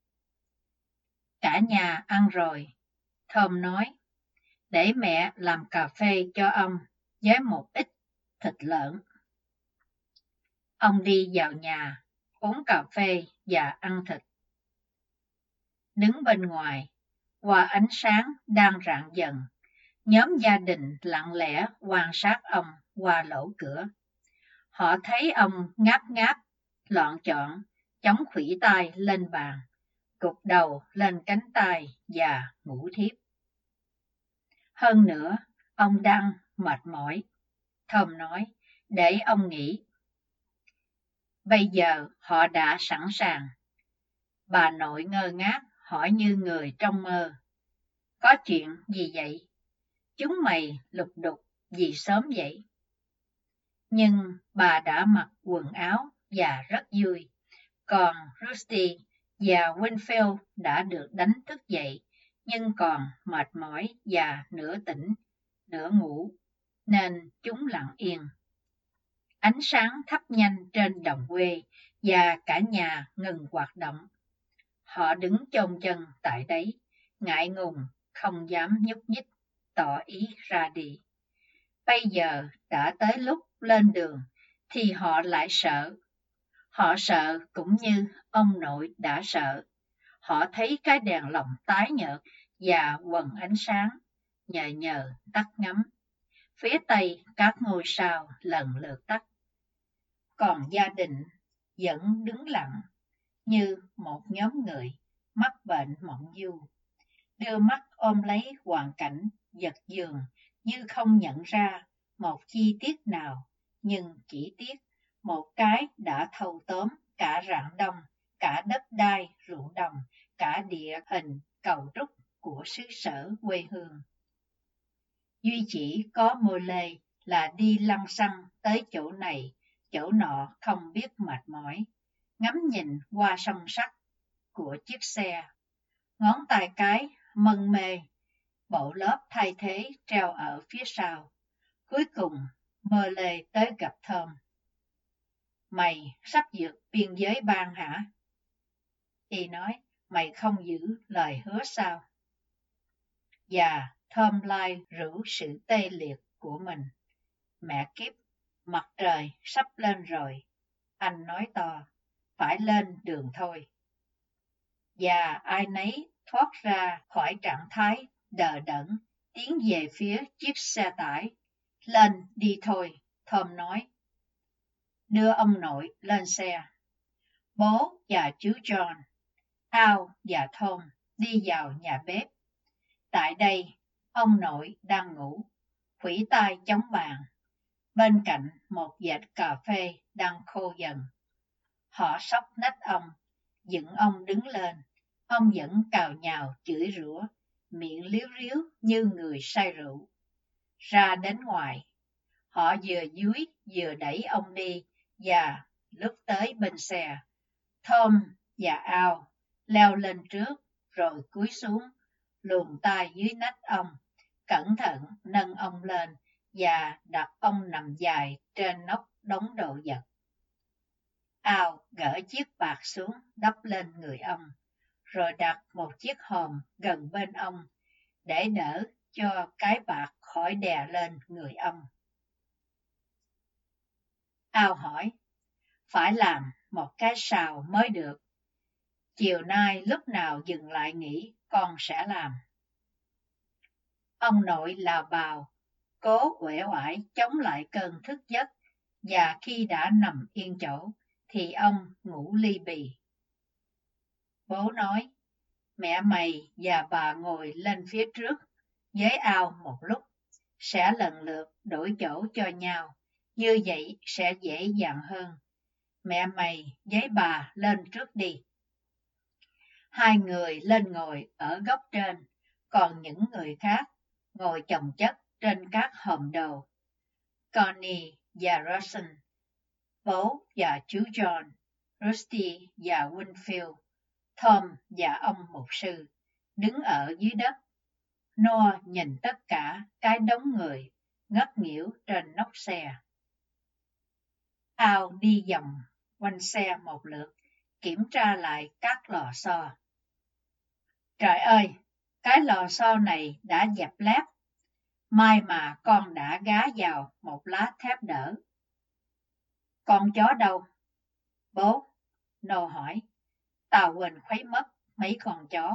Cả nhà ăn rồi, Tom nói, để mẹ làm cà phê cho ông với một ít thịt lợn. Ông đi vào nhà, uống cà phê và ăn thịt. Đứng bên ngoài, qua ánh sáng đang rạng dần, nhóm gia đình lặng lẽ quan sát ông qua lỗ cửa. Họ thấy ông ngáp ngáp, loạn chọn, chống khuỷu tay lên bàn, gục đầu lên cánh tay và ngủ thiếp. Hơn nữa, ông đang mệt mỏi. Tom nói, để ông nghỉ. Bây giờ họ đã sẵn sàng. Bà nội ngơ ngác hỏi như người trong mơ. Có chuyện gì vậy? Chúng mày lục đục gì sớm vậy? Nhưng bà đã mặc quần áo và rất vui. Còn Rusty và Winfield đã được đánh thức dậy, nhưng còn mệt mỏi và nửa tỉnh, nửa ngủ, nên chúng lặng yên. Ánh sáng thắp nhanh trên đồng quê và cả nhà ngừng hoạt động. Họ đứng chôn chân tại đấy, ngại ngùng, không dám nhúc nhích, tỏ ý ra đi. Bây giờ đã tới lúc lên đường, thì họ lại sợ. Họ sợ cũng như ông nội đã sợ. Họ thấy cái đèn lồng tái nhợt và quầng ánh sáng, nhờ tắt ngấm. Phía tây các ngôi sao lần lượt tắt. Còn gia đình vẫn đứng lặng như một nhóm người mắc bệnh mộng du, đưa mắt ôm lấy hoàn cảnh giật giường như không nhận ra một chi tiết nào, nhưng chỉ tiếc một cái đã thâu tóm cả rạng đông, cả đất đai ruộng đồng, cả địa hình cầu trúc của xứ sở quê hương. Duy chỉ có Mô Lê là đi lăng xăng tới chỗ này, chỗ nọ không biết mệt mỏi, ngắm nhìn qua song sắt của chiếc xe. Ngón tay cái mân mê, bộ lớp thay thế treo ở phía sau. Cuối cùng, Mơ Lê tới gặp Thơm. Mày sắp vượt biên giới bang hả? Y nói, mày không giữ lời hứa sao? Và Thơm Lai rủ sự tê liệt của mình. Mẹ kiếp, mặt trời sắp lên rồi. Anh nói to, phải lên đường thôi. Và ai nấy thoát ra khỏi trạng thái đờ đẫn, tiến về phía chiếc xe tải. Lên đi thôi, Thơm nói. Đưa ông nội lên xe. Bố và chú John, Al và Tom đi vào nhà bếp. Tại đây, ông nội đang ngủ, khuỷu tay chống bàn. Bên cạnh một vệt cà phê đang khô dần. Họ xốc nách ông, dựng ông đứng lên. Ông vẫn cào nhào chửi rủa, miệng liếu riếu như người say rượu. Ra đến ngoài, họ vừa dúi vừa đẩy ông đi và lúc tới bên xe. Tom và Al leo lên trước rồi cúi xuống, luồn tay dưới nách ông, cẩn thận nâng ông lên và đặt ông nằm dài trên nóc đống đồ vật. Al gỡ chiếc bạt xuống đắp lên người ông, rồi đặt một chiếc hòm gần bên ông để đỡ cho cái bạt khỏi đè lên người ông. Al hỏi, phải làm một cái sào mới được. Chiều nay lúc nào dừng lại nghỉ, con sẽ làm. Ông nội là bào, cố uể oải chống lại cơn thức giấc, và khi đã nằm yên chỗ, thì ông ngủ li bì. Bố nói, mẹ mày và bà ngồi lên phía trước, với Al một lúc, sẽ lần lượt đổi chỗ cho nhau, như vậy sẽ dễ dàng hơn. Mẹ mày với bà lên trước đi. Hai người lên ngồi ở góc trên, còn những người khác ngồi chồng chất trên các hòm đồ. Connie và Rawson, bố và chú John, Rusty và Winfield, Tom và ông mục sư, đứng ở dưới đất. Noah nhìn tất cả cái đống người ngất nghỉu trên nóc xe. Al đi vòng quanh xe một lượt, kiểm tra lại các lò xo. Trời ơi, cái lò xo này đã dập lép. May mà con đã gá vào một lá thép đỡ. Con chó đâu? Bố, Noah hỏi. Tao quên khuấy mất mấy con chó.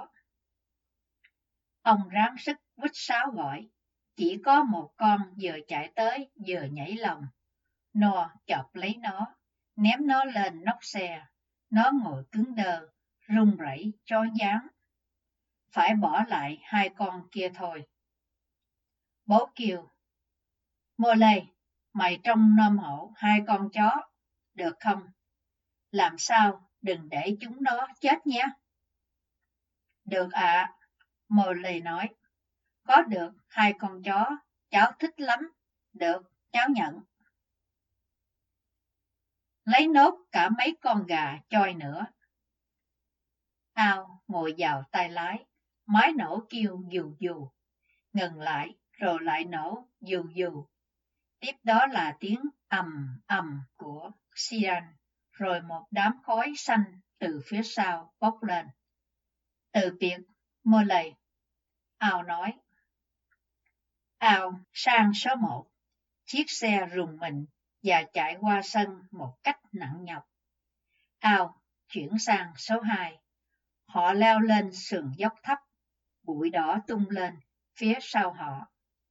Ông ráng sức quýt sáo gọi. Chỉ có một con vừa chạy tới vừa nhảy lồng. Noah chộp lấy nó, ném nó lên nóc xe. Nó ngồi cứng đơ, run rẩy chó dáng. Phải bỏ lại hai con kia thôi. Bố kêu, Mô Lê, mày trông nom hộ hai con chó, được không? Làm sao đừng để chúng nó chết nhé. Được ạ, Mô Lê nói. Có được hai con chó, cháu thích lắm. Được, cháu nhận. Lấy nốt cả mấy con gà choi nữa. Ao ngồi vào tay lái, máy nổ kêu dù dù, ngừng lại rồi lại nổ dù dù. Tiếp đó là tiếng ầm ầm của Sian, rồi một đám khói xanh từ phía sau bốc lên. Từ biệt, Mô Lê, Ao nói. Ao sang số 1, chiếc xe rùng mình và chạy qua sân một cách nặng nhọc. Ao chuyển sang số 2. Họ leo lên sườn dốc thấp, bụi đỏ tung lên phía sau họ.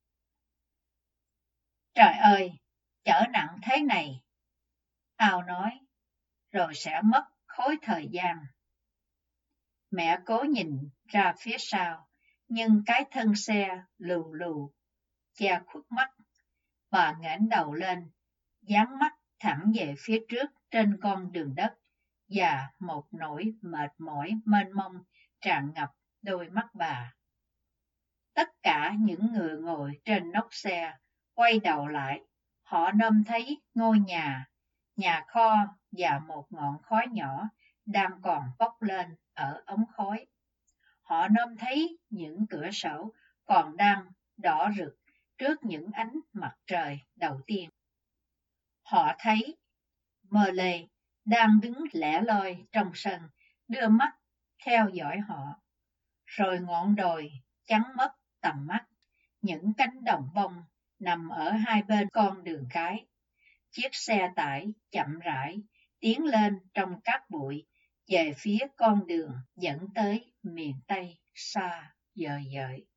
Trời ơi, chở nặng thế này, Ao nói, rồi sẽ mất khối thời gian. Mẹ cố nhìn ra phía sau, nhưng cái thân xe lù lù, che khuất mắt. Bà ngẩng đầu lên, dán mắt thẳng về phía trước trên con đường đất, và một nỗi mệt mỏi mênh mông tràn ngập đôi mắt bà. Tất cả những người ngồi trên nóc xe quay đầu lại, họ nôm thấy ngôi nhà kho và một ngọn khói nhỏ đang còn bốc lên ở ống khói. Họ nôm thấy những cửa sổ còn đang đỏ rực trước những ánh mặt trời đầu tiên. Họ thấy Merle đang đứng lẻ loi trong sân, đưa mắt theo dõi họ. Rồi ngọn đồi chắn mất tầm mắt, những cánh đồng bông nằm ở hai bên con đường cái. Chiếc xe tải chậm rãi tiến lên trong cát bụi về phía con đường dẫn tới miền Tây xa vời vợi.